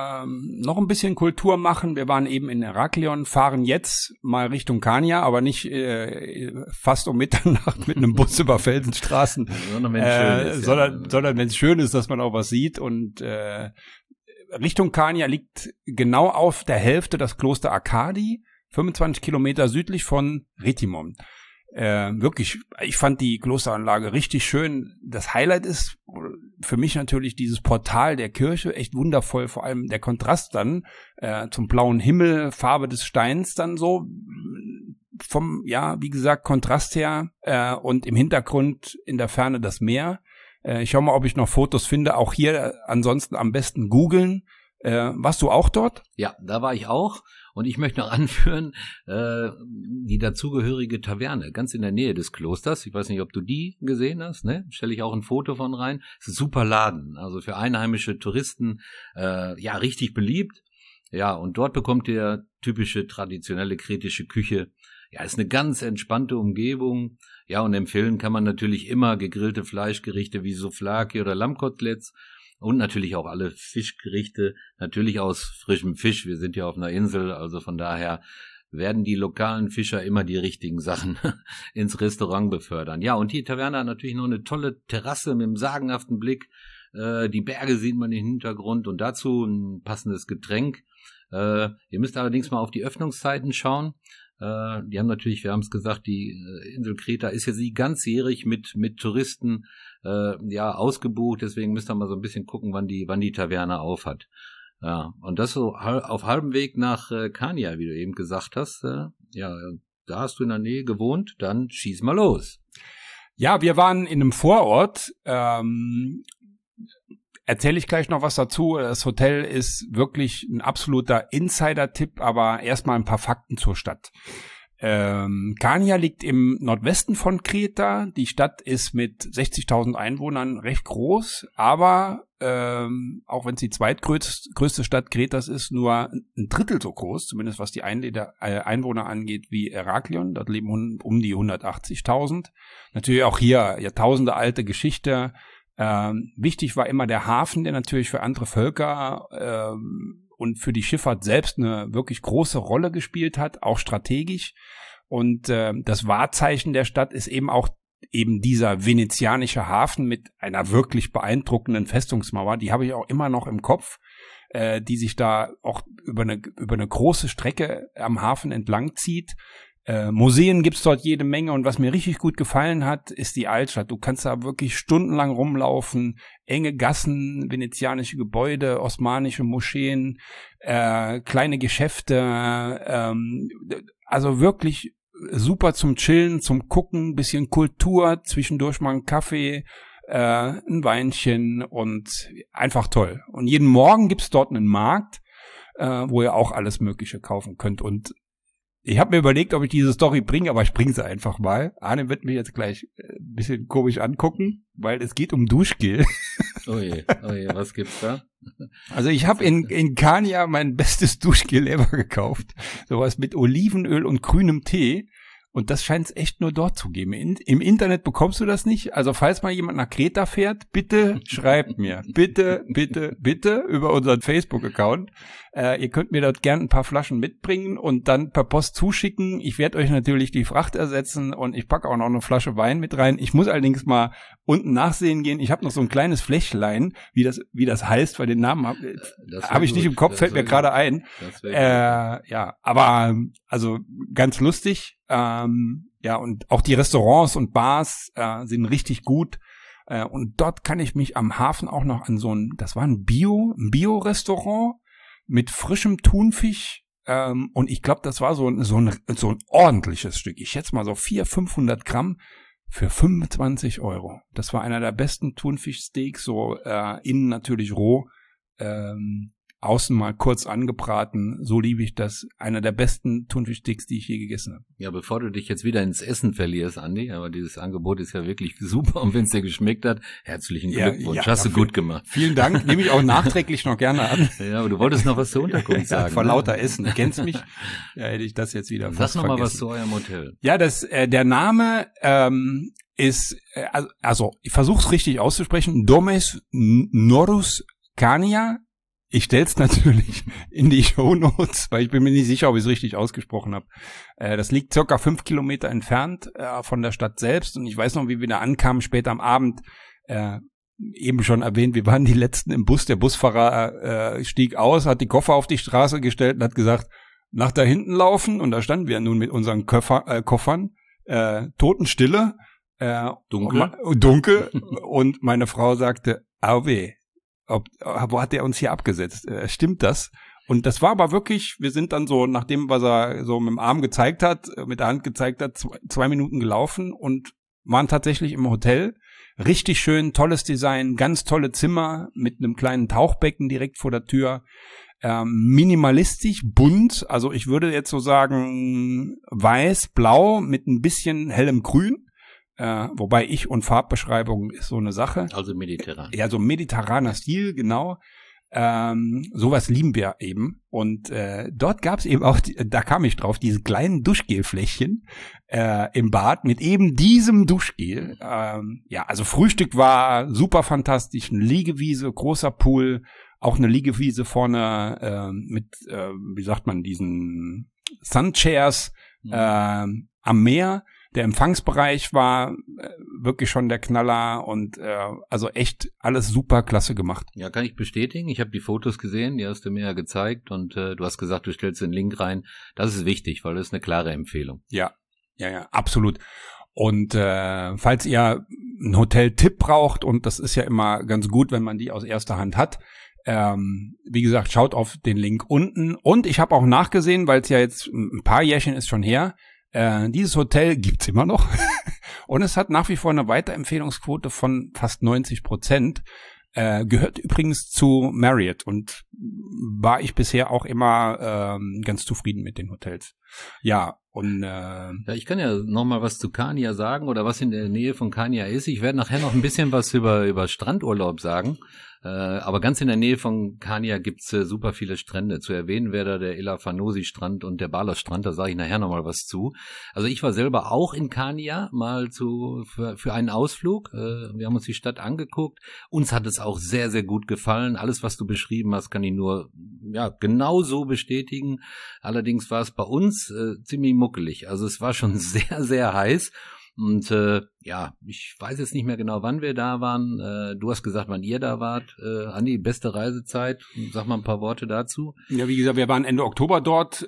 Speaker 2: ein bisschen Kultur machen. Wir waren eben in Heraklion, fahren jetzt mal Richtung Kania, aber nicht fast um Mitternacht mit einem Bus über Felsenstraßen,
Speaker 3: sondern wenn es schön ist.
Speaker 2: Sondern wenn es schön ist, dass man auch was sieht. Und Richtung Kania liegt genau auf der Hälfte das Kloster Arkadi, 25 Kilometer südlich von Retimon. Wirklich, ich fand die Klosteranlage richtig schön. Das Highlight ist für mich natürlich dieses Portal der Kirche, echt wundervoll, vor allem der Kontrast dann zum blauen Himmel, Farbe des Steins dann so, vom, ja, wie gesagt, Kontrast her und im Hintergrund in der Ferne das Meer. Ich schau mal, ob ich noch Fotos finde, auch hier ansonsten am besten googeln. Warst du auch dort?
Speaker 3: Ja, da war ich auch. Und ich möchte noch anführen, die dazugehörige Taverne, ganz in der Nähe des Klosters. Ich weiß nicht, ob du die gesehen hast, ne? Stelle ich auch ein Foto von rein. Es ist ein super Laden, also für einheimische Touristen, ja, richtig beliebt. Ja, und dort bekommt ihr typische traditionelle kretische Küche. Ja, ist eine ganz entspannte Umgebung. Ja, und empfehlen kann man natürlich immer gegrillte Fleischgerichte wie Souvlaki oder Lammkoteletts. Und natürlich auch alle Fischgerichte, natürlich aus frischem Fisch. Wir sind ja auf einer Insel, also von daher werden die lokalen Fischer immer die richtigen Sachen ins Restaurant befördern. Ja, und die Taverne hat natürlich noch eine tolle Terrasse mit einem sagenhaften Blick. Die Berge sieht man im Hintergrund und dazu ein passendes Getränk. Ihr müsst allerdings mal auf die Öffnungszeiten schauen. Die haben natürlich, wir haben es gesagt, die Insel Kreta ist ja sie ganzjährig mit Touristen ja ausgebucht, deswegen müsst ihr mal so ein bisschen gucken, wann die Taverne auf hat. Ja, und das so auf halbem Weg nach Kania, wie du eben gesagt hast. Ja, da hast du in der Nähe gewohnt, dann schieß mal los.
Speaker 2: Ja, wir waren in einem Vorort. Erzähle ich gleich noch was dazu. Das Hotel ist wirklich ein absoluter Insider-Tipp, aber erstmal ein paar Fakten zur Stadt. Kania liegt im Nordwesten von Kreta. Die Stadt ist mit 60.000 Einwohnern recht groß, aber auch wenn es die zweitgrößte Stadt Kretas ist, nur ein Drittel so groß, zumindest was die Einwohner angeht, wie Heraklion. Dort leben um die 180.000. Natürlich auch hier Jahrtausende alte Geschichte. Wichtig war immer der Hafen, der natürlich für andere Völker und für die Schifffahrt selbst eine wirklich große Rolle gespielt hat, auch strategisch. Und das Wahrzeichen der Stadt ist eben auch dieser venezianische Hafen mit einer wirklich beeindruckenden Festungsmauer. Die habe ich auch immer noch im Kopf, die sich da auch über eine große Strecke am Hafen entlang zieht. Museen gibt's dort jede Menge und was mir richtig gut gefallen hat, ist die Altstadt. Du kannst da wirklich stundenlang rumlaufen, enge Gassen, venezianische Gebäude, osmanische Moscheen, kleine Geschäfte, also wirklich super zum Chillen, zum Gucken, bisschen Kultur, zwischendurch mal einen Kaffee, ein Weinchen und einfach toll. Und jeden Morgen gibt's dort einen Markt, wo ihr auch alles Mögliche kaufen könnt. Und ich habe mir überlegt, ob ich diese Story bringe, aber ich bringe sie einfach mal. Arne wird mich jetzt gleich ein bisschen komisch angucken, weil es geht um Duschgel.
Speaker 3: Oh je, was gibt's da?
Speaker 2: Also ich habe in Kania mein bestes Duschgel ever gekauft. Sowas mit Olivenöl und grünem Tee. Und das scheint es echt nur dort zu geben. Im Internet bekommst du das nicht. Also falls mal jemand nach Kreta fährt, bitte schreibt mir. Bitte über unseren Facebook-Account. Ihr könnt mir dort gern ein paar Flaschen mitbringen und dann per Post zuschicken. Ich werde euch natürlich die Fracht ersetzen und ich packe auch noch eine Flasche Wein mit rein. Ich muss allerdings mal unten nachsehen gehen. Ich habe noch so ein kleines Fläschlein, wie das heißt, weil den Namen habe ich nicht im Kopf, fällt mir gerade ein. Ja, aber also ganz lustig. Ja, und auch die Restaurants und Bars sind richtig gut. Und dort kann ich mich am Hafen auch noch an das war ein Bio-Restaurant mit frischem Thunfisch. Und ich glaube, das war so ein ordentliches Stück. Ich schätze mal so 400-500 Gramm für 25 €. Das war einer der besten Thunfischsteaks, so innen natürlich roh. außen mal kurz angebraten. So liebe ich das. Einer der besten Thunfischsticks, die ich je gegessen habe.
Speaker 3: Ja, bevor du dich jetzt wieder ins Essen verlierst, Andi, aber dieses Angebot ist ja wirklich super und wenn es dir geschmeckt hat, herzlichen Glückwunsch. Hast du gut gemacht.
Speaker 2: Vielen Dank, nehme ich auch nachträglich noch gerne an.
Speaker 3: Ja, aber du wolltest noch was zur Unterkunft sagen.
Speaker 2: Vor lauter Essen, du kennst mich, ja, hätte ich das jetzt wieder fast
Speaker 3: Sag noch mal
Speaker 2: vergessen.
Speaker 3: was zu eurem Hotel.
Speaker 2: Ja, der Name ist, also ich versuche es richtig auszusprechen, Domes Norus Cania. Ich stell's natürlich in die Shownotes, weil ich bin mir nicht sicher, ob ich es richtig ausgesprochen habe. Das liegt circa 5 Kilometer entfernt von der Stadt selbst und ich weiß noch, wie wir da ankamen, später am Abend, eben schon erwähnt, wir waren die Letzten im Bus, der Busfahrer stieg aus, hat die Koffer auf die Straße gestellt und hat gesagt, nach da hinten laufen und da standen wir nun mit unseren Koffern, Totenstille, dunkel und meine Frau sagte, auweh. Wo hat er uns hier abgesetzt? Stimmt das? Und das war aber wirklich, wir sind dann so, nachdem, was er so mit dem Arm gezeigt hat, mit der Hand gezeigt hat, 2 Minuten gelaufen und waren tatsächlich im Hotel. Richtig schön, tolles Design, ganz tolle Zimmer mit einem kleinen Tauchbecken direkt vor der Tür. Minimalistisch, bunt, also ich würde jetzt so sagen weiß, blau mit ein bisschen hellem Grün. Wobei ich und Farbbeschreibung ist so eine Sache.
Speaker 3: Also mediterran.
Speaker 2: Ja, so mediterraner Stil, genau. Sowas lieben wir eben. Und dort gab es eben auch, da kam ich drauf, diese kleinen Duschgelfläschchen im Bad mit eben diesem Duschgel. Ja, also Frühstück war super fantastisch, eine Liegewiese, großer Pool, auch eine Liegewiese vorne mit, wie sagt man, diesen Sunchairs am Meer. Der Empfangsbereich war wirklich schon der Knaller und also echt alles super klasse gemacht.
Speaker 3: Ja, kann ich bestätigen. Ich habe die Fotos gesehen, die hast du mir ja gezeigt und du hast gesagt, du stellst den Link rein. Das ist wichtig, weil das ist eine klare Empfehlung.
Speaker 2: Ja, absolut. Und falls ihr einen Hotel-Tipp braucht, und das ist ja immer ganz gut, wenn man die aus erster Hand hat, wie gesagt, schaut auf den Link unten. Und ich habe auch nachgesehen, weil es ja jetzt ein paar Jährchen ist schon her, dieses Hotel gibt's immer noch und es hat nach wie vor eine Weiterempfehlungsquote von fast 90%. Gehört übrigens zu Marriott und war ich bisher auch immer ganz zufrieden mit den Hotels. Ja, und
Speaker 3: ja, ich kann ja noch mal was zu Kania sagen oder was in der Nähe von Kania ist. Ich werde nachher noch ein bisschen was über Strandurlaub sagen. Aber ganz in der Nähe von Kania gibt's super viele Strände. Zu erwähnen wäre da der Ilafanosi-Strand und der Bala-Strand, da sage ich nachher nochmal was zu. Also ich war selber auch in Kania mal für einen Ausflug. Wir haben uns die Stadt angeguckt. Uns hat es auch sehr, sehr gut gefallen. Alles, was du beschrieben hast, kann ich nur genau so bestätigen. Allerdings war es bei uns ziemlich muckelig. Also es war schon sehr, sehr heiß. Und ich weiß jetzt nicht mehr genau, wann wir da waren. Du hast gesagt, wann ihr da wart. Andi, beste Reisezeit. Sag mal ein paar Worte dazu.
Speaker 2: Ja, wie gesagt, wir waren Ende Oktober dort.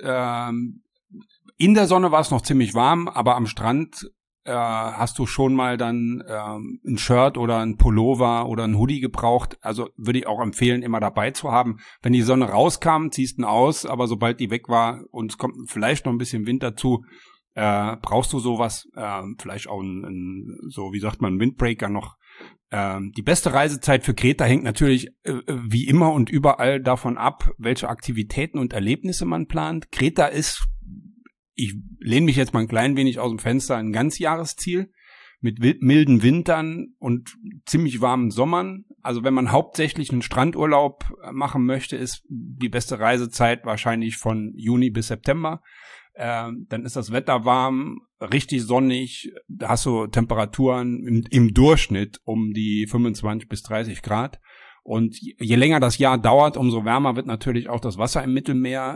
Speaker 2: In der Sonne war es noch ziemlich warm, aber am Strand hast du schon mal dann ein Shirt oder ein Pullover oder ein Hoodie gebraucht. Also würde ich auch empfehlen, immer dabei zu haben. Wenn die Sonne rauskam, ziehst du ihn aus, aber sobald die weg war und es kommt vielleicht noch ein bisschen Wind dazu, brauchst du sowas, vielleicht auch so wie sagt man, Windbreaker noch. Die beste Reisezeit für Kreta hängt natürlich wie immer und überall davon ab, welche Aktivitäten und Erlebnisse man plant. Kreta ist, ich lehne mich jetzt mal ein klein wenig aus dem Fenster, ein Ganzjahresziel mit milden Wintern und ziemlich warmen Sommern. Also wenn man hauptsächlich einen Strandurlaub machen möchte, ist die beste Reisezeit wahrscheinlich von Juni bis September. Dann ist das Wetter warm, richtig sonnig, da hast du Temperaturen im Durchschnitt um die 25 bis 30 Grad. Und je länger das Jahr dauert, umso wärmer wird natürlich auch das Wasser im Mittelmeer.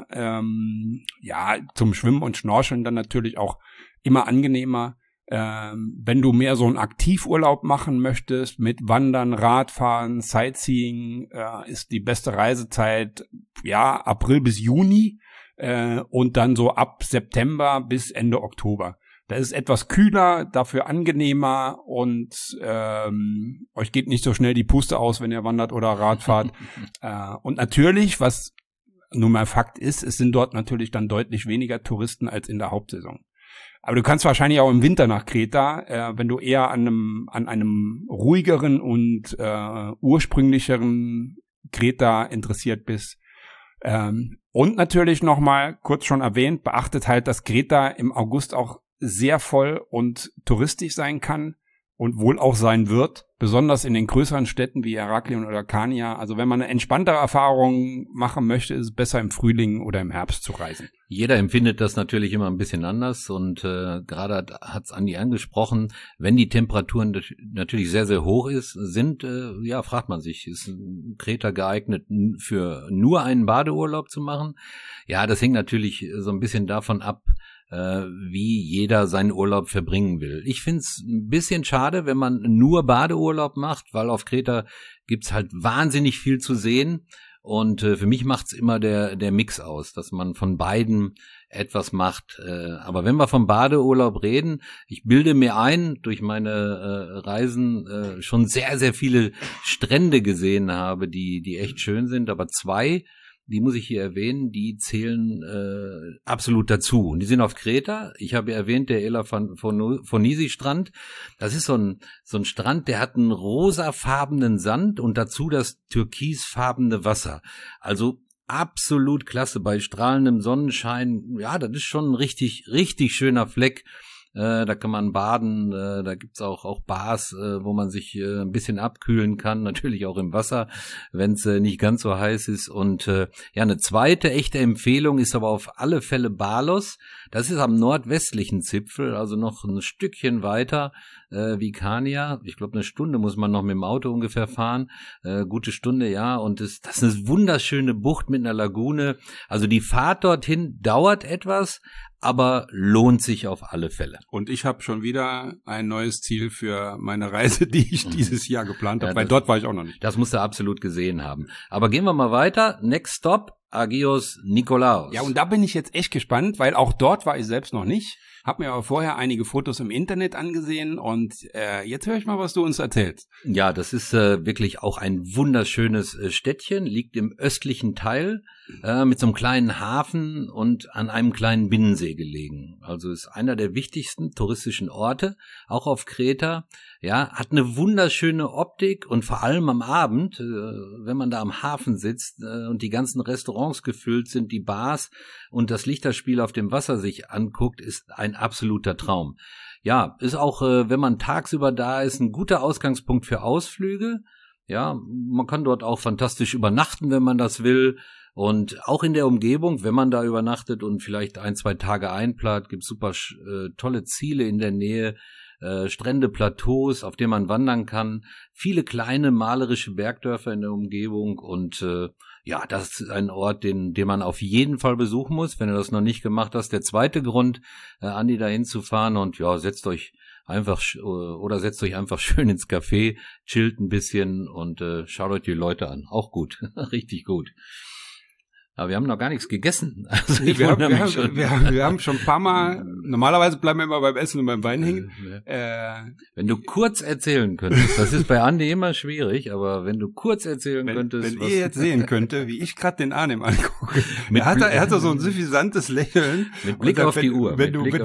Speaker 2: Zum Schwimmen und Schnorcheln dann natürlich auch immer angenehmer. Wenn du mehr so einen Aktivurlaub machen möchtest mit Wandern, Radfahren, Sightseeing, ist die beste Reisezeit April bis Juni. Und dann so ab September bis Ende Oktober. Da ist es etwas kühler, dafür angenehmer und euch geht nicht so schnell die Puste aus, wenn ihr wandert oder Rad fahrt. Und natürlich, was nun mal Fakt ist, es sind dort natürlich dann deutlich weniger Touristen als in der Hauptsaison. Aber du kannst wahrscheinlich auch im Winter nach Kreta, wenn du eher an einem ruhigeren und ursprünglicheren Kreta interessiert bist. Und natürlich nochmal, kurz schon erwähnt, beachtet halt, dass Kreta im August auch sehr voll und touristisch sein kann und wohl auch sein wird, besonders in den größeren Städten wie Heraklion oder Kania. Also wenn man eine entspanntere Erfahrung machen möchte, ist es besser im Frühling oder im Herbst zu reisen.
Speaker 3: Jeder empfindet das natürlich immer ein bisschen anders und gerade hat es Andi angesprochen, wenn die Temperaturen natürlich sehr, sehr hoch sind, fragt man sich, ist Kreta geeignet für nur einen Badeurlaub zu machen? Ja, das hängt natürlich so ein bisschen davon ab, wie jeder seinen Urlaub verbringen will. Ich find's ein bisschen schade, wenn man nur Badeurlaub macht, weil auf Kreta gibt's halt wahnsinnig viel zu sehen und für mich macht's immer der Mix aus, dass man von beiden etwas macht. Aber wenn wir vom Badeurlaub reden, ich bilde mir ein, durch meine Reisen schon sehr, sehr viele Strände gesehen habe, die echt schön sind, aber 2, die muss ich hier erwähnen, die zählen absolut dazu. Und die sind auf Kreta. Ich habe erwähnt, der Elafonisi-Strand. Das ist so ein Strand, der hat einen rosafarbenen Sand und dazu das türkisfarbene Wasser. Also absolut klasse bei strahlendem Sonnenschein. Ja, das ist schon ein richtig, richtig schöner Fleck. Da kann man baden, da gibt's auch Bars, wo man sich ein bisschen abkühlen kann, natürlich auch im Wasser, wenn es nicht ganz so heiß ist. Und eine zweite echte Empfehlung ist aber auf alle Fälle Balos. Das ist am nordwestlichen Zipfel, also noch ein Stückchen weiter wie Kania. Ich glaube, 1 Stunde muss man noch mit dem Auto ungefähr fahren. Gute Stunde, ja. Und das ist eine wunderschöne Bucht mit einer Lagune. Also die Fahrt dorthin dauert etwas, aber lohnt sich auf alle Fälle.
Speaker 2: Und ich habe schon wieder ein neues Ziel für meine Reise, die ich dieses Jahr geplant habe, weil dort war ich auch noch nicht.
Speaker 3: Das musst du absolut gesehen haben. Aber gehen wir mal weiter. Next stop, Agios Nikolaos.
Speaker 2: Ja, und da bin ich jetzt echt gespannt, weil auch dort war ich selbst noch nicht. Hab mir aber vorher einige Fotos im Internet angesehen und jetzt höre ich mal, was du uns erzählst.
Speaker 3: Ja, das ist wirklich auch ein wunderschönes Städtchen, liegt im östlichen Teil mit so einem kleinen Hafen und an einem kleinen Binnensee gelegen. Also ist einer der wichtigsten touristischen Orte, auch auf Kreta. Ja, hat eine wunderschöne Optik und vor allem am Abend, wenn man da am Hafen sitzt und die ganzen Restaurants gefüllt sind, die Bars und das Lichterspiel auf dem Wasser sich anguckt, ist ein absoluter Traum. Ja, ist auch, wenn man tagsüber da ist, ein guter Ausgangspunkt für Ausflüge. Ja, man kann dort auch fantastisch übernachten, wenn man das will. Und auch in der Umgebung, wenn man da übernachtet und vielleicht 1, 2 Tage einplant, gibt's super tolle Ziele in der Nähe, Strände, Plateaus, auf denen man wandern kann, viele kleine malerische Bergdörfer in der Umgebung und das ist ein Ort, den man auf jeden Fall besuchen muss, wenn du das noch nicht gemacht hast. Der zweite Grund, Andi, dahin zu fahren und setzt euch einfach schön ins Café, chillt ein bisschen und schaut euch die Leute an. Auch gut, richtig gut. Aber wir haben noch gar nichts gegessen. Also
Speaker 2: wir haben schon ein paar Mal, normalerweise bleiben wir immer beim Essen und beim Wein hängen.
Speaker 3: Wenn du kurz erzählen könntest, das ist bei Andi immer schwierig, aber wenn du kurz erzählen könntest.
Speaker 2: Wenn ihr jetzt sehen könnte, wie ich gerade den Arnim angucke. Er hat so ein suffisantes Lächeln.
Speaker 3: Mit Blick auf die Uhr.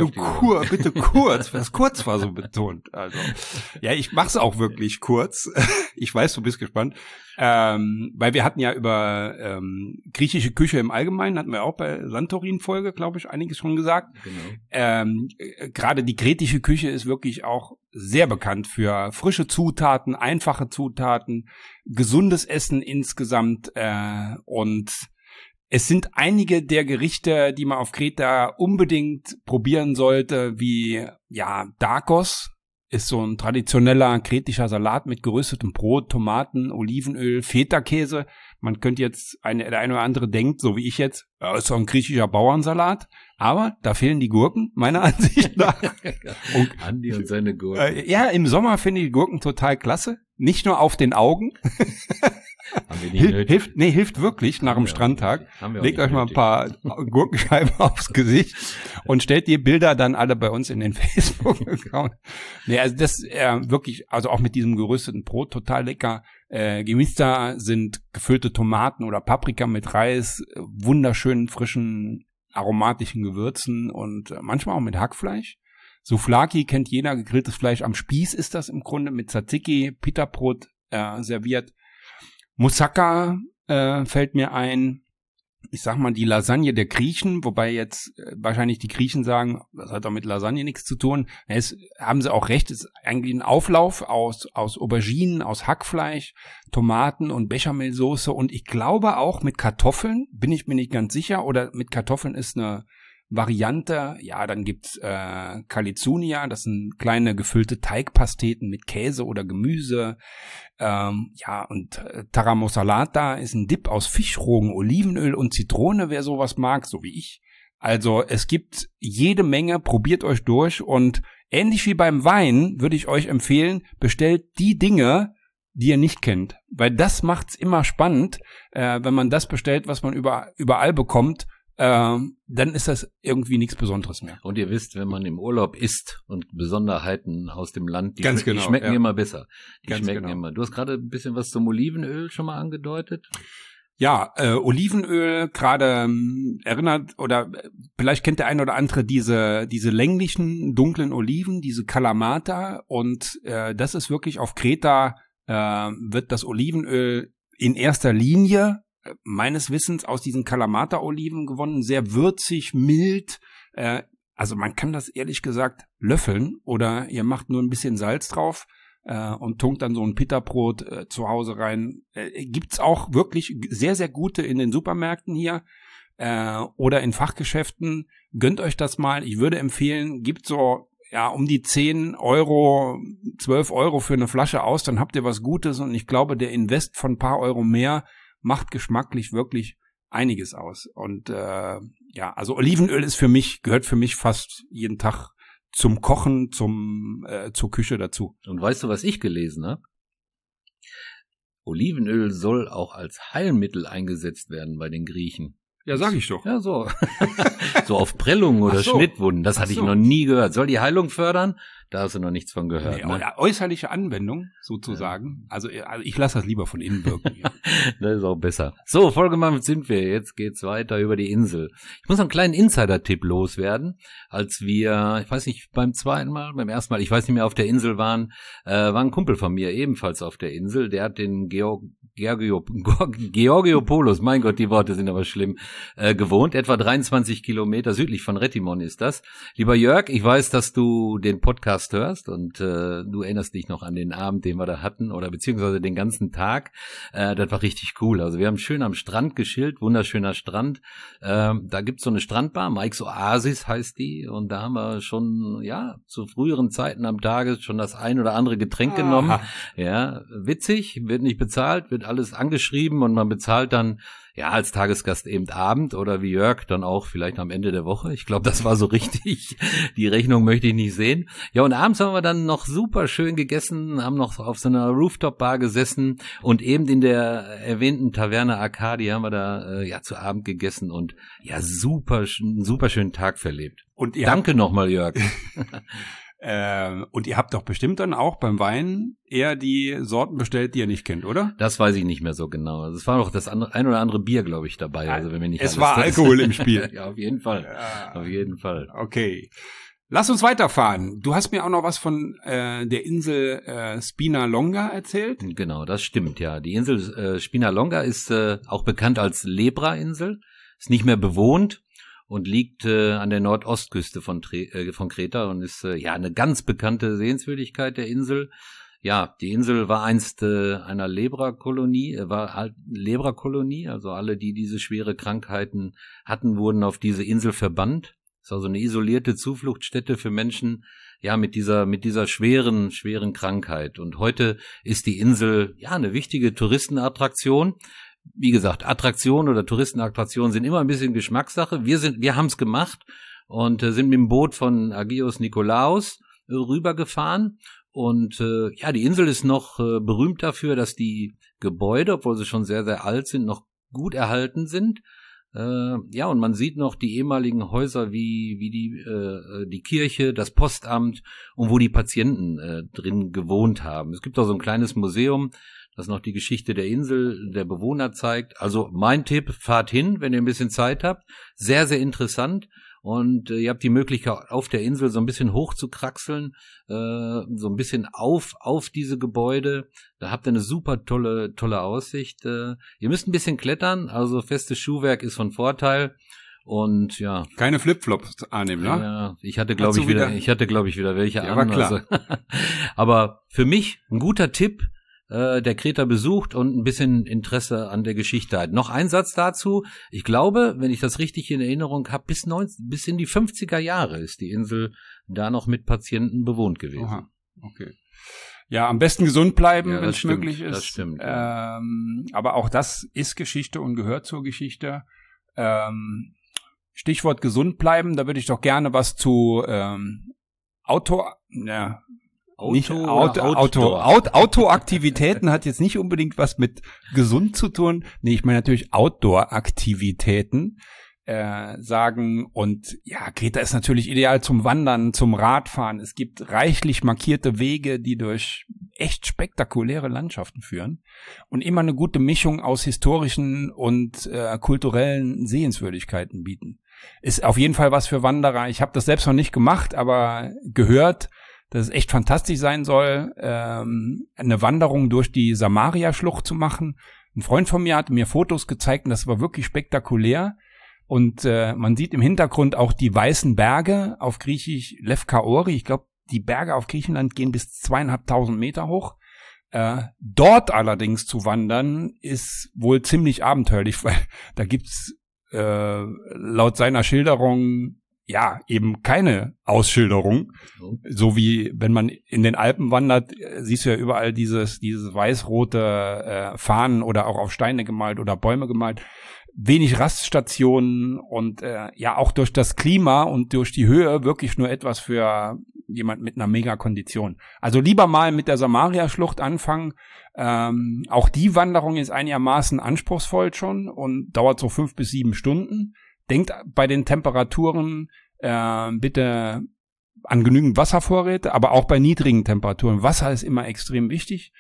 Speaker 2: Das kurz war so betont. Also, ja, ich mach's auch wirklich kurz. Ich weiß, du bist gespannt. Weil wir hatten ja über griechische Küche im Allgemeinen, hatten wir auch bei Santorin-Folge, glaube ich, einiges schon gesagt. Genau. Gerade die kretische Küche ist wirklich auch sehr bekannt für frische Zutaten, einfache Zutaten, gesundes Essen insgesamt und es sind einige der Gerichte, die man auf Kreta unbedingt probieren sollte, wie Dakos. Ist so ein traditioneller kretischer Salat mit geröstetem Brot, Tomaten, Olivenöl, Feta-Käse. Man könnte jetzt, der eine oder andere denkt, so wie ich jetzt, ist doch ein griechischer Bauernsalat. Aber da fehlen die Gurken, meiner Ansicht nach.
Speaker 3: Andi und seine Gurken.
Speaker 2: Im Sommer finde ich die Gurken total klasse. Nicht nur auf den Augen. Hilft wirklich nach dem Strandtag. Legt euch mal ein paar Gurkenscheiben aufs Gesicht und stellt die Bilder dann alle bei uns in den Facebook-Account. Also das wirklich, also auch mit diesem gerösteten Brot total lecker. Gemista sind gefüllte Tomaten oder Paprika mit Reis, wunderschönen, frischen, aromatischen Gewürzen und manchmal auch mit Hackfleisch. Souvlaki kennt jeder, gegrilltes Fleisch am Spieß ist das im Grunde, mit Tzatziki, Pita-Brot serviert. Moussaka fällt mir ein. ich sag mal, die Lasagne der Griechen, wobei jetzt wahrscheinlich die Griechen sagen, das hat doch mit Lasagne nichts zu tun. Haben sie auch recht, es ist eigentlich ein Auflauf aus Auberginen, aus Hackfleisch, Tomaten und Bechamelsoße und ich glaube auch mit Kartoffeln, bin ich mir nicht ganz sicher, oder mit Kartoffeln ist eine Variante, ja, dann gibt's Calizunia, das sind kleine gefüllte Teigpasteten mit Käse oder Gemüse, und Taramo Salata ist ein Dip aus Fischrogen, Olivenöl und Zitrone, wer sowas mag, so wie ich. Also es gibt jede Menge, probiert euch durch und ähnlich wie beim Wein würde ich euch empfehlen, bestellt die Dinge, die ihr nicht kennt, weil das macht's immer spannend, wenn man das bestellt, was man überall bekommt, dann ist das irgendwie nichts Besonderes mehr.
Speaker 3: Und ihr wisst, wenn man im Urlaub isst und Besonderheiten aus dem Land, die
Speaker 2: Ganz genau,
Speaker 3: schmecken
Speaker 2: ja.
Speaker 3: immer besser. Die
Speaker 2: Ganz
Speaker 3: schmecken
Speaker 2: genau.
Speaker 3: immer. Du hast gerade ein bisschen was zum Olivenöl schon mal angedeutet.
Speaker 2: Ja, Olivenöl gerade erinnert, oder vielleicht kennt der ein oder andere diese länglichen, dunklen Oliven, diese Kalamata, und das ist wirklich auf Kreta, wird das Olivenöl in erster Linie meines Wissens aus diesen Kalamata-Oliven gewonnen, sehr würzig, mild, also man kann das ehrlich gesagt löffeln oder ihr macht nur ein bisschen Salz drauf und tunkt dann so ein Pita-Brot zu Hause rein. Gibt's auch wirklich sehr, sehr gute in den Supermärkten hier oder in Fachgeschäften. Gönnt euch das mal. Ich würde empfehlen, gibt so um die 10 Euro, 12 Euro für eine Flasche aus, dann habt ihr was Gutes und ich glaube, der Invest von ein paar Euro mehr macht geschmacklich wirklich einiges aus. Und also Olivenöl gehört für mich fast jeden Tag zum Kochen, zur Küche dazu.
Speaker 3: Und weißt du, was ich gelesen habe? Olivenöl soll auch als Heilmittel eingesetzt werden bei den Griechen.
Speaker 2: Ja, sag ich doch.
Speaker 3: Ja, so. So auf Prellungen oder Schnittwunden. Das hatte ich noch nie gehört. Soll die Heilung fördern? Da hast du noch nichts von gehört.
Speaker 2: Nee, oder äußerliche Anwendung, sozusagen. Ja. Also ich lasse das lieber von innen wirken.
Speaker 3: Das ist auch besser. So, folgemacht sind wir. Jetzt geht's weiter über die Insel. Ich muss noch einen kleinen Insider-Tipp loswerden. Als wir, ich weiß nicht, beim ersten Mal, ich weiß nicht mehr, auf der Insel waren, war ein Kumpel von mir ebenfalls auf der Insel. Der hat den Georgiopoulos, mein Gott, die Worte sind aber schlimm, gewohnt. Etwa 23 Kilometer südlich von Retimon ist das. Lieber Jörg, ich weiß, dass du den Podcast hörst und du erinnerst dich noch an den Abend, den wir da hatten, oder beziehungsweise den ganzen Tag. Das war richtig cool. Also wir haben schön am Strand geschillt, wunderschöner Strand. Da gibt's so eine Strandbar, Mike's Oasis heißt die, und da haben wir schon, zu früheren Zeiten am Tage schon das ein oder andere Getränk genommen. Ja, witzig, wird nicht bezahlt, wird alles angeschrieben und man bezahlt dann als Tagesgast eben Abend oder wie Jörg dann auch vielleicht am Ende der Woche. Ich glaube, das war so richtig. Die Rechnung möchte ich nicht sehen. Ja, und abends haben wir dann noch super schön gegessen, haben noch auf so einer Rooftop-Bar gesessen und eben in der erwähnten Taverne Arcadi haben wir da zu Abend gegessen und super schönen Tag verlebt.
Speaker 2: Und
Speaker 3: Danke nochmal, Jörg.
Speaker 2: Und ihr habt doch bestimmt dann auch beim Wein eher die Sorten bestellt, die ihr nicht kennt, oder?
Speaker 3: Das weiß ich nicht mehr so genau. Es war noch das ein oder andere Bier, glaube ich, dabei. Also wenn wir nicht
Speaker 2: es war Alkohol im Spiel.
Speaker 3: Ja, auf jeden Fall. Auf jeden Fall.
Speaker 2: Okay. Lass uns weiterfahren. Du hast mir auch noch was von der Insel Spinalonga erzählt.
Speaker 3: Genau, das stimmt, ja. Die Insel Spinalonga ist auch bekannt als Lebra-Insel. Ist nicht mehr bewohnt und liegt an der Nordostküste von Kreta und ist eine ganz bekannte Sehenswürdigkeit der Insel. Ja, die Insel war einst einer Leprakolonie, also alle, die diese schwere Krankheiten hatten, wurden auf diese Insel verbannt. Das ist also eine isolierte Zufluchtsstätte für Menschen, mit dieser schweren Krankheit. Und heute ist die Insel, eine wichtige Touristenattraktion. Wie gesagt, Attraktionen oder Touristenattraktionen sind immer ein bisschen Geschmackssache. Wir haben's gemacht und sind mit dem Boot von Agios Nikolaos rübergefahren. Und die Insel ist noch berühmt dafür, dass die Gebäude, obwohl sie schon sehr, sehr alt sind, noch gut erhalten sind. Und man sieht noch die ehemaligen Häuser wie die Kirche, das Postamt und wo die Patienten drin gewohnt haben. Es gibt auch so ein kleines Museum, das noch die Geschichte der Insel, der Bewohner zeigt. Also mein Tipp, fahrt hin, wenn ihr ein bisschen Zeit habt. Sehr, sehr interessant. und ihr habt die Möglichkeit, auf der Insel so ein bisschen hoch zu kraxeln, so ein bisschen auf diese Gebäude. Da habt ihr eine super tolle Aussicht. Ihr müsst ein bisschen klettern, also festes Schuhwerk ist von Vorteil. Und ja.
Speaker 2: Keine Flipflops annehmen, ne?
Speaker 3: Ja, ich hatte, glaube ich, wieder welche
Speaker 2: ja,
Speaker 3: an.
Speaker 2: war klar.
Speaker 3: Also. Aber für mich ein guter Tipp, der Kreta besucht und ein bisschen Interesse an der Geschichte hat. Noch ein Satz dazu. Ich glaube, wenn ich das richtig in Erinnerung habe, bis in die 50er Jahre ist die Insel da noch mit Patienten bewohnt gewesen.
Speaker 2: Aha, okay. Ja, am besten gesund bleiben,
Speaker 3: Ja,
Speaker 2: wenn es
Speaker 3: stimmt,
Speaker 2: möglich ist.
Speaker 3: das stimmt, ja.
Speaker 2: Aber auch das ist Geschichte und gehört zur Geschichte. Stichwort gesund bleiben, da würde ich doch gerne was zu Autoaktivitäten hat jetzt nicht unbedingt was mit gesund zu tun. Nee, ich meine natürlich Outdoor-Aktivitäten sagen. Und ja, Kreta ist natürlich ideal zum Wandern, zum Radfahren. Es gibt reichlich markierte Wege, die durch echt spektakuläre Landschaften führen und immer eine gute Mischung aus historischen und kulturellen Sehenswürdigkeiten bieten. Ist auf jeden Fall was für Wanderer. Ich habe das selbst noch nicht gemacht, aber gehört, dass es echt fantastisch sein soll, eine Wanderung durch die Samaria-Schlucht zu machen. Ein Freund von mir hat mir Fotos gezeigt und das war wirklich spektakulär. Und man sieht im Hintergrund auch die weißen Berge, auf Griechisch Lefkaori. Ich glaube, die Berge auf Griechenland gehen bis 2.500 Meter hoch. Dort allerdings zu wandern ist wohl ziemlich abenteuerlich, weil da gibt's laut seiner Schilderung ja eben keine Ausschilderung. So wie wenn man in den Alpen wandert, siehst du ja überall dieses weiß-rote Fahnen oder auch auf Steine gemalt oder Bäume gemalt. Wenig Raststationen und ja auch durch das Klima und durch die Höhe wirklich nur etwas für jemand mit einer Mega-Kondition. Also lieber mal mit der Samaria-Schlucht anfangen. Auch die Wanderung ist einigermaßen anspruchsvoll schon und dauert so 5 bis 7 Stunden. Denkt bei den Temperaturen bitte an genügend Wasservorräte, aber auch bei niedrigen Temperaturen. Wasser ist immer extrem wichtig.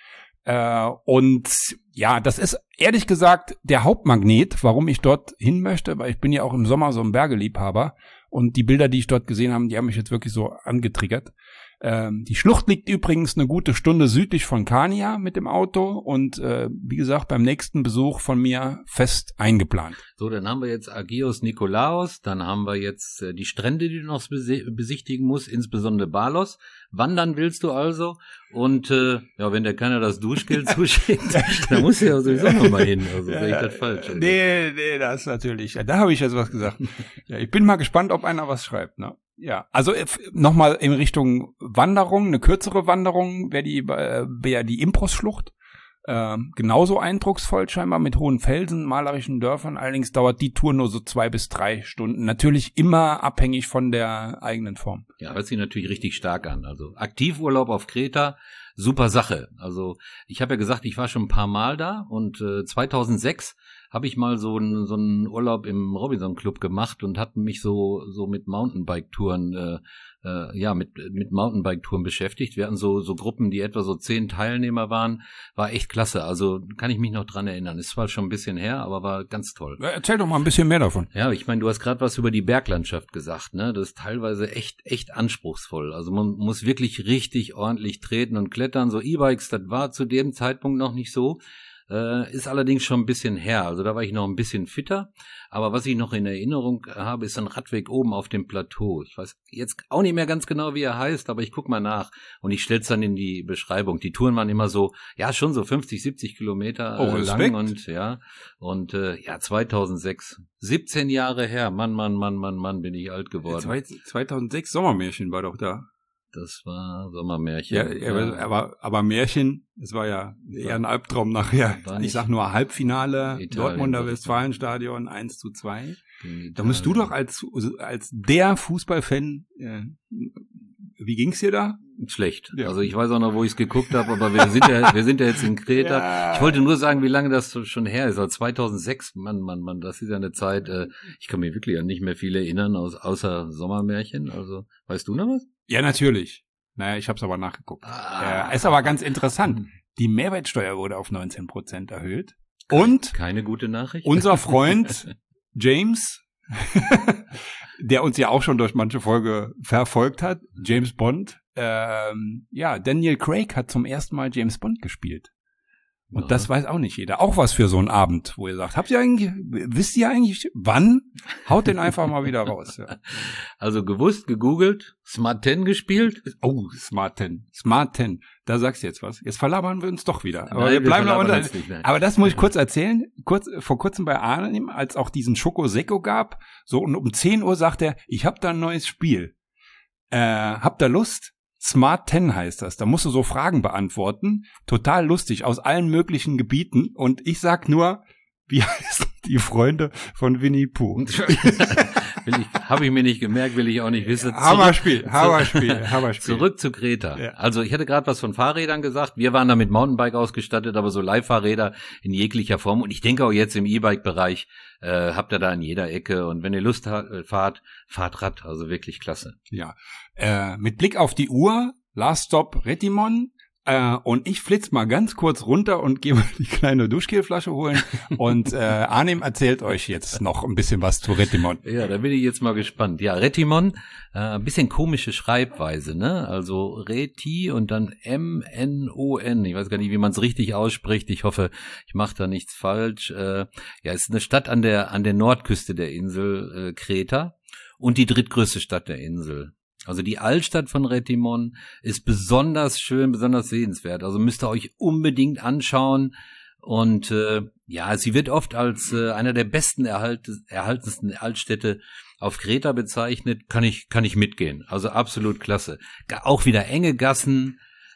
Speaker 2: Und ja, das ist ehrlich gesagt der Hauptmagnet, warum ich dort hin möchte, weil ich bin ja auch im Sommer so ein Bergeliebhaber und die Bilder, die ich dort gesehen habe, die haben mich jetzt wirklich so angetriggert. Die Schlucht liegt übrigens eine gute Stunde südlich von Kania mit dem Auto und wie gesagt, beim nächsten Besuch von mir fest eingeplant.
Speaker 3: So, dann haben wir jetzt Agios Nikolaos, dann haben wir jetzt die Strände, die du noch besichtigen musst, insbesondere Balos. Wandern willst du also und ja, wenn der keiner das Duschgeld zuschickt, dann musst du ja sowieso nochmal hin. Also sehe ich das falsch. Also.
Speaker 2: Nee, das ist natürlich, da habe ich jetzt was gesagt. Ja, ich bin mal gespannt, ob einer was schreibt, ne? Ja, also nochmal in Richtung Wanderung, eine kürzere Wanderung wäre die Imbros-Schlucht. Genauso eindrucksvoll scheinbar mit hohen Felsen, malerischen Dörfern. Allerdings dauert die Tour nur so 2 bis 3 Stunden. Natürlich immer abhängig von der eigenen Form.
Speaker 3: Ja, hört sich natürlich richtig stark an. Also Aktivurlaub auf Kreta, super Sache. Also ich habe ja gesagt, ich war schon ein paar Mal da und 2006 habe ich mal so einen Urlaub im Robinson Club gemacht und hatten mich so mit Mountainbike-Touren mit Mountainbike-Touren beschäftigt. Wir hatten so Gruppen, die etwa so 10 Teilnehmer waren. War echt klasse. Also kann ich mich noch dran erinnern. Ist zwar schon ein bisschen her, aber war ganz toll.
Speaker 2: Erzähl doch mal ein bisschen mehr davon.
Speaker 3: Ja, ich meine, du hast gerade was über die Berglandschaft gesagt, ne? Das ist teilweise echt anspruchsvoll. Also man muss wirklich richtig ordentlich treten und klettern. So E-Bikes, das war zu dem Zeitpunkt noch nicht so. Ist allerdings schon ein bisschen her, also da war ich noch ein bisschen fitter, aber was ich noch in Erinnerung habe, ist ein Radweg oben auf dem Plateau. Ich weiß jetzt auch nicht mehr ganz genau, wie er heißt, aber ich guck mal nach und ich stell's dann in die Beschreibung. Die Touren waren immer so, ja schon so 50, 70 Kilometer lang und 2006, 17 Jahre her, Mann, bin ich alt geworden.
Speaker 2: 2006 Sommermärchen war doch da.
Speaker 3: Das war Sommermärchen.
Speaker 2: Ja. Aber Märchen, es war ja eher ein Albtraum nachher. Ich sag nur Halbfinale, Italien, Dortmunder Westfalenstadion 1:2. Da musst du doch als der Fußballfan, wie ging's dir da?
Speaker 3: Schlecht. Ja. Also ich weiß auch noch, wo ich es geguckt habe, aber wir sind ja jetzt in Kreta. Ja. Ich wollte nur sagen, wie lange das schon her ist. Also 2006, Mann, das ist ja eine Zeit, ich kann mich wirklich an nicht mehr viel erinnern, außer Sommermärchen. Also, weißt du noch was?
Speaker 2: Ja, natürlich. Naja, ich habe es aber nachgeguckt. Ist aber ganz interessant. Die Mehrwertsteuer wurde auf 19% erhöht. Und
Speaker 3: keine gute Nachricht.
Speaker 2: Unser Freund James der uns ja auch schon durch manche Folge verfolgt hat, James Bond. Daniel Craig hat zum ersten Mal James Bond gespielt. Und das weiß auch nicht jeder. Auch was für so einen Abend, wo ihr sagt, wisst ihr eigentlich, wann? Haut den einfach mal wieder raus. Ja.
Speaker 3: Also gewusst, gegoogelt, Smart 10 gespielt.
Speaker 2: Oh, Smart 10. Da sagst du jetzt was. Jetzt verlabern wir uns doch wieder. Aber
Speaker 3: Nein,
Speaker 2: wir bleiben da unter.
Speaker 3: nicht,
Speaker 2: Aber das muss ich kurz erzählen. Vor kurzem bei Arnim, als auch diesen Schoko-Seko gab, so und um 10 Uhr sagt er, ich hab da ein neues Spiel. Habt ihr Lust? Smart 10 heißt das. Da musst du so Fragen beantworten. Total lustig, aus allen möglichen Gebieten. Und ich sag nur, wie heißen die Freunde von Winnie Pooh?
Speaker 3: Habe ich mir nicht gemerkt, will ich auch nicht wissen.
Speaker 2: Hammerspiel.
Speaker 3: Zurück zu Greta.
Speaker 2: Ja.
Speaker 3: Also ich hatte gerade was von Fahrrädern gesagt. Wir waren da mit Mountainbike ausgestattet, aber so Leihfahrräder in jeglicher Form. Und ich denke auch jetzt im E-Bike-Bereich habt ihr da in jeder Ecke. Und wenn ihr Lust fahrt Rad. Also wirklich klasse.
Speaker 2: Ja. Mit Blick auf die Uhr, Last Stop Retimon. Und ich flitz mal ganz kurz runter und gehe mal die kleine Duschgelflasche holen. Und Arnim erzählt euch jetzt noch ein bisschen was zu Retimon.
Speaker 3: Ja, da bin ich jetzt mal gespannt. Ja, Retimon, ein bisschen komische Schreibweise, ne? Also Reti und dann M-N-O-N. Ich weiß gar nicht, wie man es richtig ausspricht. Ich hoffe, ich mache da nichts falsch. Ist eine Stadt an der Nordküste der Insel Kreta und die drittgrößte Stadt der Insel. Also die Altstadt von Retimon ist besonders schön, besonders sehenswert. Also müsst ihr euch unbedingt anschauen. Und sie wird oft als einer der besten erhaltensten Altstädte auf Kreta bezeichnet. Kann ich mitgehen. Also absolut klasse. Auch wieder enge Gassen,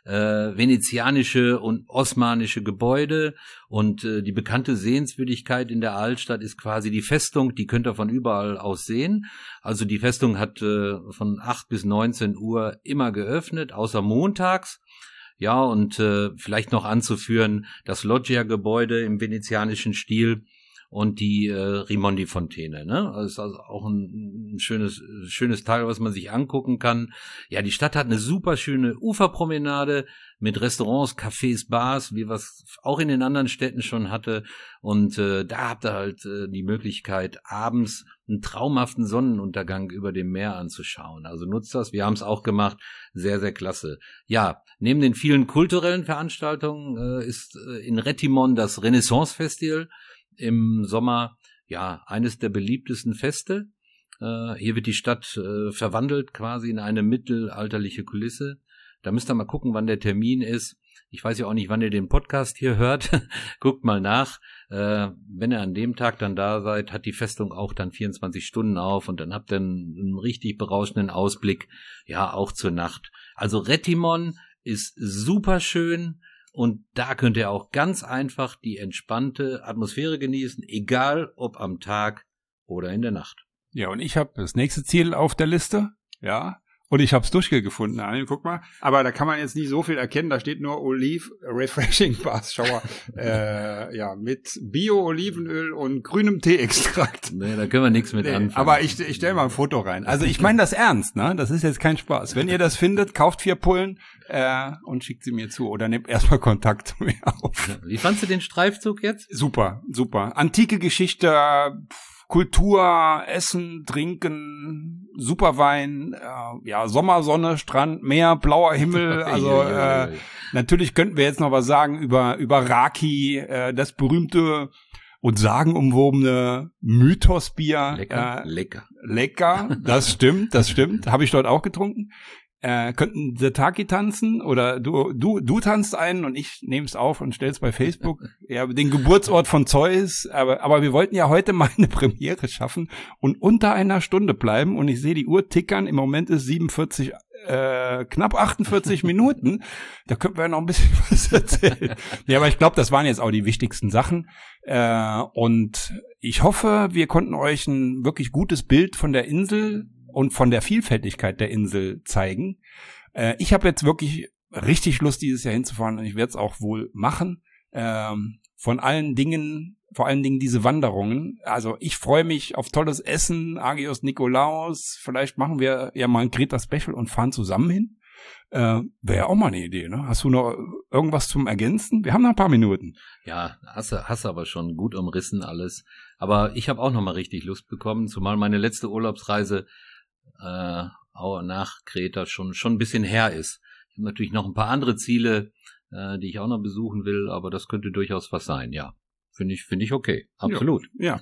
Speaker 3: venezianische und osmanische Gebäude und die bekannte Sehenswürdigkeit in der Altstadt ist quasi die Festung, die könnt ihr von überall aus sehen. Also die Festung hat von 8 bis 19 Uhr immer geöffnet, außer montags. Ja, und vielleicht noch anzuführen, das Loggia-Gebäude im venezianischen Stil und die Rimondi-Fontäne, ne? Das ist also auch ein schönes Teil, was man sich angucken kann. Ja, die Stadt hat eine super schöne Uferpromenade mit Restaurants, Cafés, Bars, wie was auch in den anderen Städten schon hatte. Und da habt ihr halt die Möglichkeit, abends einen traumhaften Sonnenuntergang über dem Meer anzuschauen. Also nutzt das, wir haben es auch gemacht, sehr, sehr klasse. Ja, neben den vielen kulturellen Veranstaltungen ist in Retimon das Renaissance-Festival im Sommer, ja, eines der beliebtesten Feste. Hier wird die Stadt verwandelt quasi in eine mittelalterliche Kulisse. Da müsst ihr mal gucken, wann der Termin ist. Ich weiß ja auch nicht, wann ihr den Podcast hier hört. Guckt mal nach. Wenn ihr an dem Tag dann da seid, hat die Festung auch dann 24 Stunden auf und dann habt ihr einen richtig berauschenden Ausblick, ja, auch zur Nacht. Also Retimon ist super schön. Und da könnt ihr auch ganz einfach die entspannte Atmosphäre genießen, egal ob am Tag oder in der Nacht.
Speaker 2: Ja, und ich habe das nächste Ziel auf der Liste, ja, und ich habe es Duschgel gefunden. Guck mal, aber da kann man jetzt nicht so viel erkennen, da steht nur Olive Refreshing Bath Shower, mit Bio-Olivenöl und grünem Teeextrakt.
Speaker 3: Nee, da können wir nichts mit anfangen.
Speaker 2: Aber ich stelle mal ein Foto rein. Also ich meine das ernst, ne? Das ist jetzt kein Spaß. Wenn ihr das findet, kauft 4 Pullen und schickt sie mir zu oder nehmt erstmal Kontakt zu mir auf.
Speaker 3: Wie fandst du den Streifzug jetzt?
Speaker 2: Super. Antike Geschichte, Kultur, Essen, Trinken, super Wein, Sommersonne, Strand, Meer, blauer Himmel. Also natürlich könnten wir jetzt noch was sagen über Raki, das berühmte und sagenumwobene Mythosbier. Lecker, das stimmt. Habe ich dort auch getrunken. Könnten Setaki tanzen oder du tanzt einen und ich nehme es auf und stell's bei Facebook. Ja, den Geburtsort von Zeus, aber wir wollten ja heute mal eine Premiere schaffen und unter einer Stunde bleiben und ich sehe die Uhr tickern. Im Moment ist 47, knapp 48 Minuten. Da könnten wir noch ein bisschen was erzählen. Ja, aber ich glaube, das waren jetzt auch die wichtigsten Sachen. Und ich hoffe, wir konnten euch ein wirklich gutes Bild von der Insel und von der Vielfältigkeit der Insel zeigen. Ich habe jetzt wirklich richtig Lust, dieses Jahr hinzufahren und ich werde es auch wohl machen. Vor allen Dingen diese Wanderungen. Also ich freue mich auf tolles Essen, Agios Nikolaos. Vielleicht machen wir ja mal ein Kreta-Special und fahren zusammen hin. Wäre ja auch mal eine Idee, ne? Hast du noch irgendwas zum Ergänzen? Wir haben noch ein paar Minuten.
Speaker 3: Ja, hast du aber schon gut umrissen alles. Aber ich habe auch nochmal richtig Lust bekommen, zumal meine letzte Urlaubsreise nach Kreta schon ein bisschen her ist. Ich habe natürlich noch ein paar andere Ziele, die ich auch noch besuchen will, aber das könnte durchaus was sein, ja. Finde ich okay, absolut.
Speaker 2: Ja.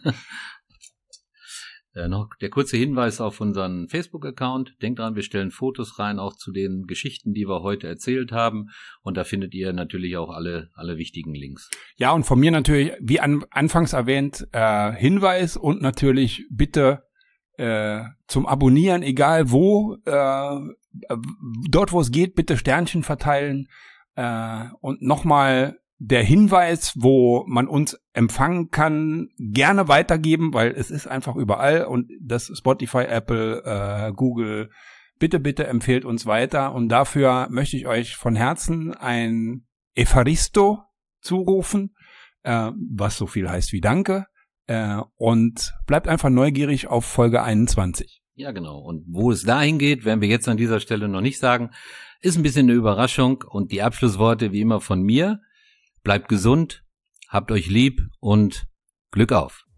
Speaker 3: Noch der kurze Hinweis auf unseren Facebook-Account. Denkt dran, wir stellen Fotos rein, auch zu den Geschichten, die wir heute erzählt haben. Und da findet ihr natürlich auch alle wichtigen Links.
Speaker 2: Ja, und von mir natürlich, wie anfangs erwähnt, Hinweis und natürlich bitte zum Abonnieren, egal wo, dort wo es geht, bitte Sternchen verteilen. Und nochmal der Hinweis, wo man uns empfangen kann, gerne weitergeben, weil es ist einfach überall und das Spotify, Apple, Google, bitte empfehlt uns weiter und dafür möchte ich euch von Herzen ein Evharisto zurufen, was so viel heißt wie Danke, und bleibt einfach neugierig auf Folge 21.
Speaker 3: Ja, genau. Und wo es dahin geht, werden wir jetzt an dieser Stelle noch nicht sagen. Ist ein bisschen eine Überraschung und die Abschlussworte wie immer von mir. Bleibt gesund, habt euch lieb und Glück auf.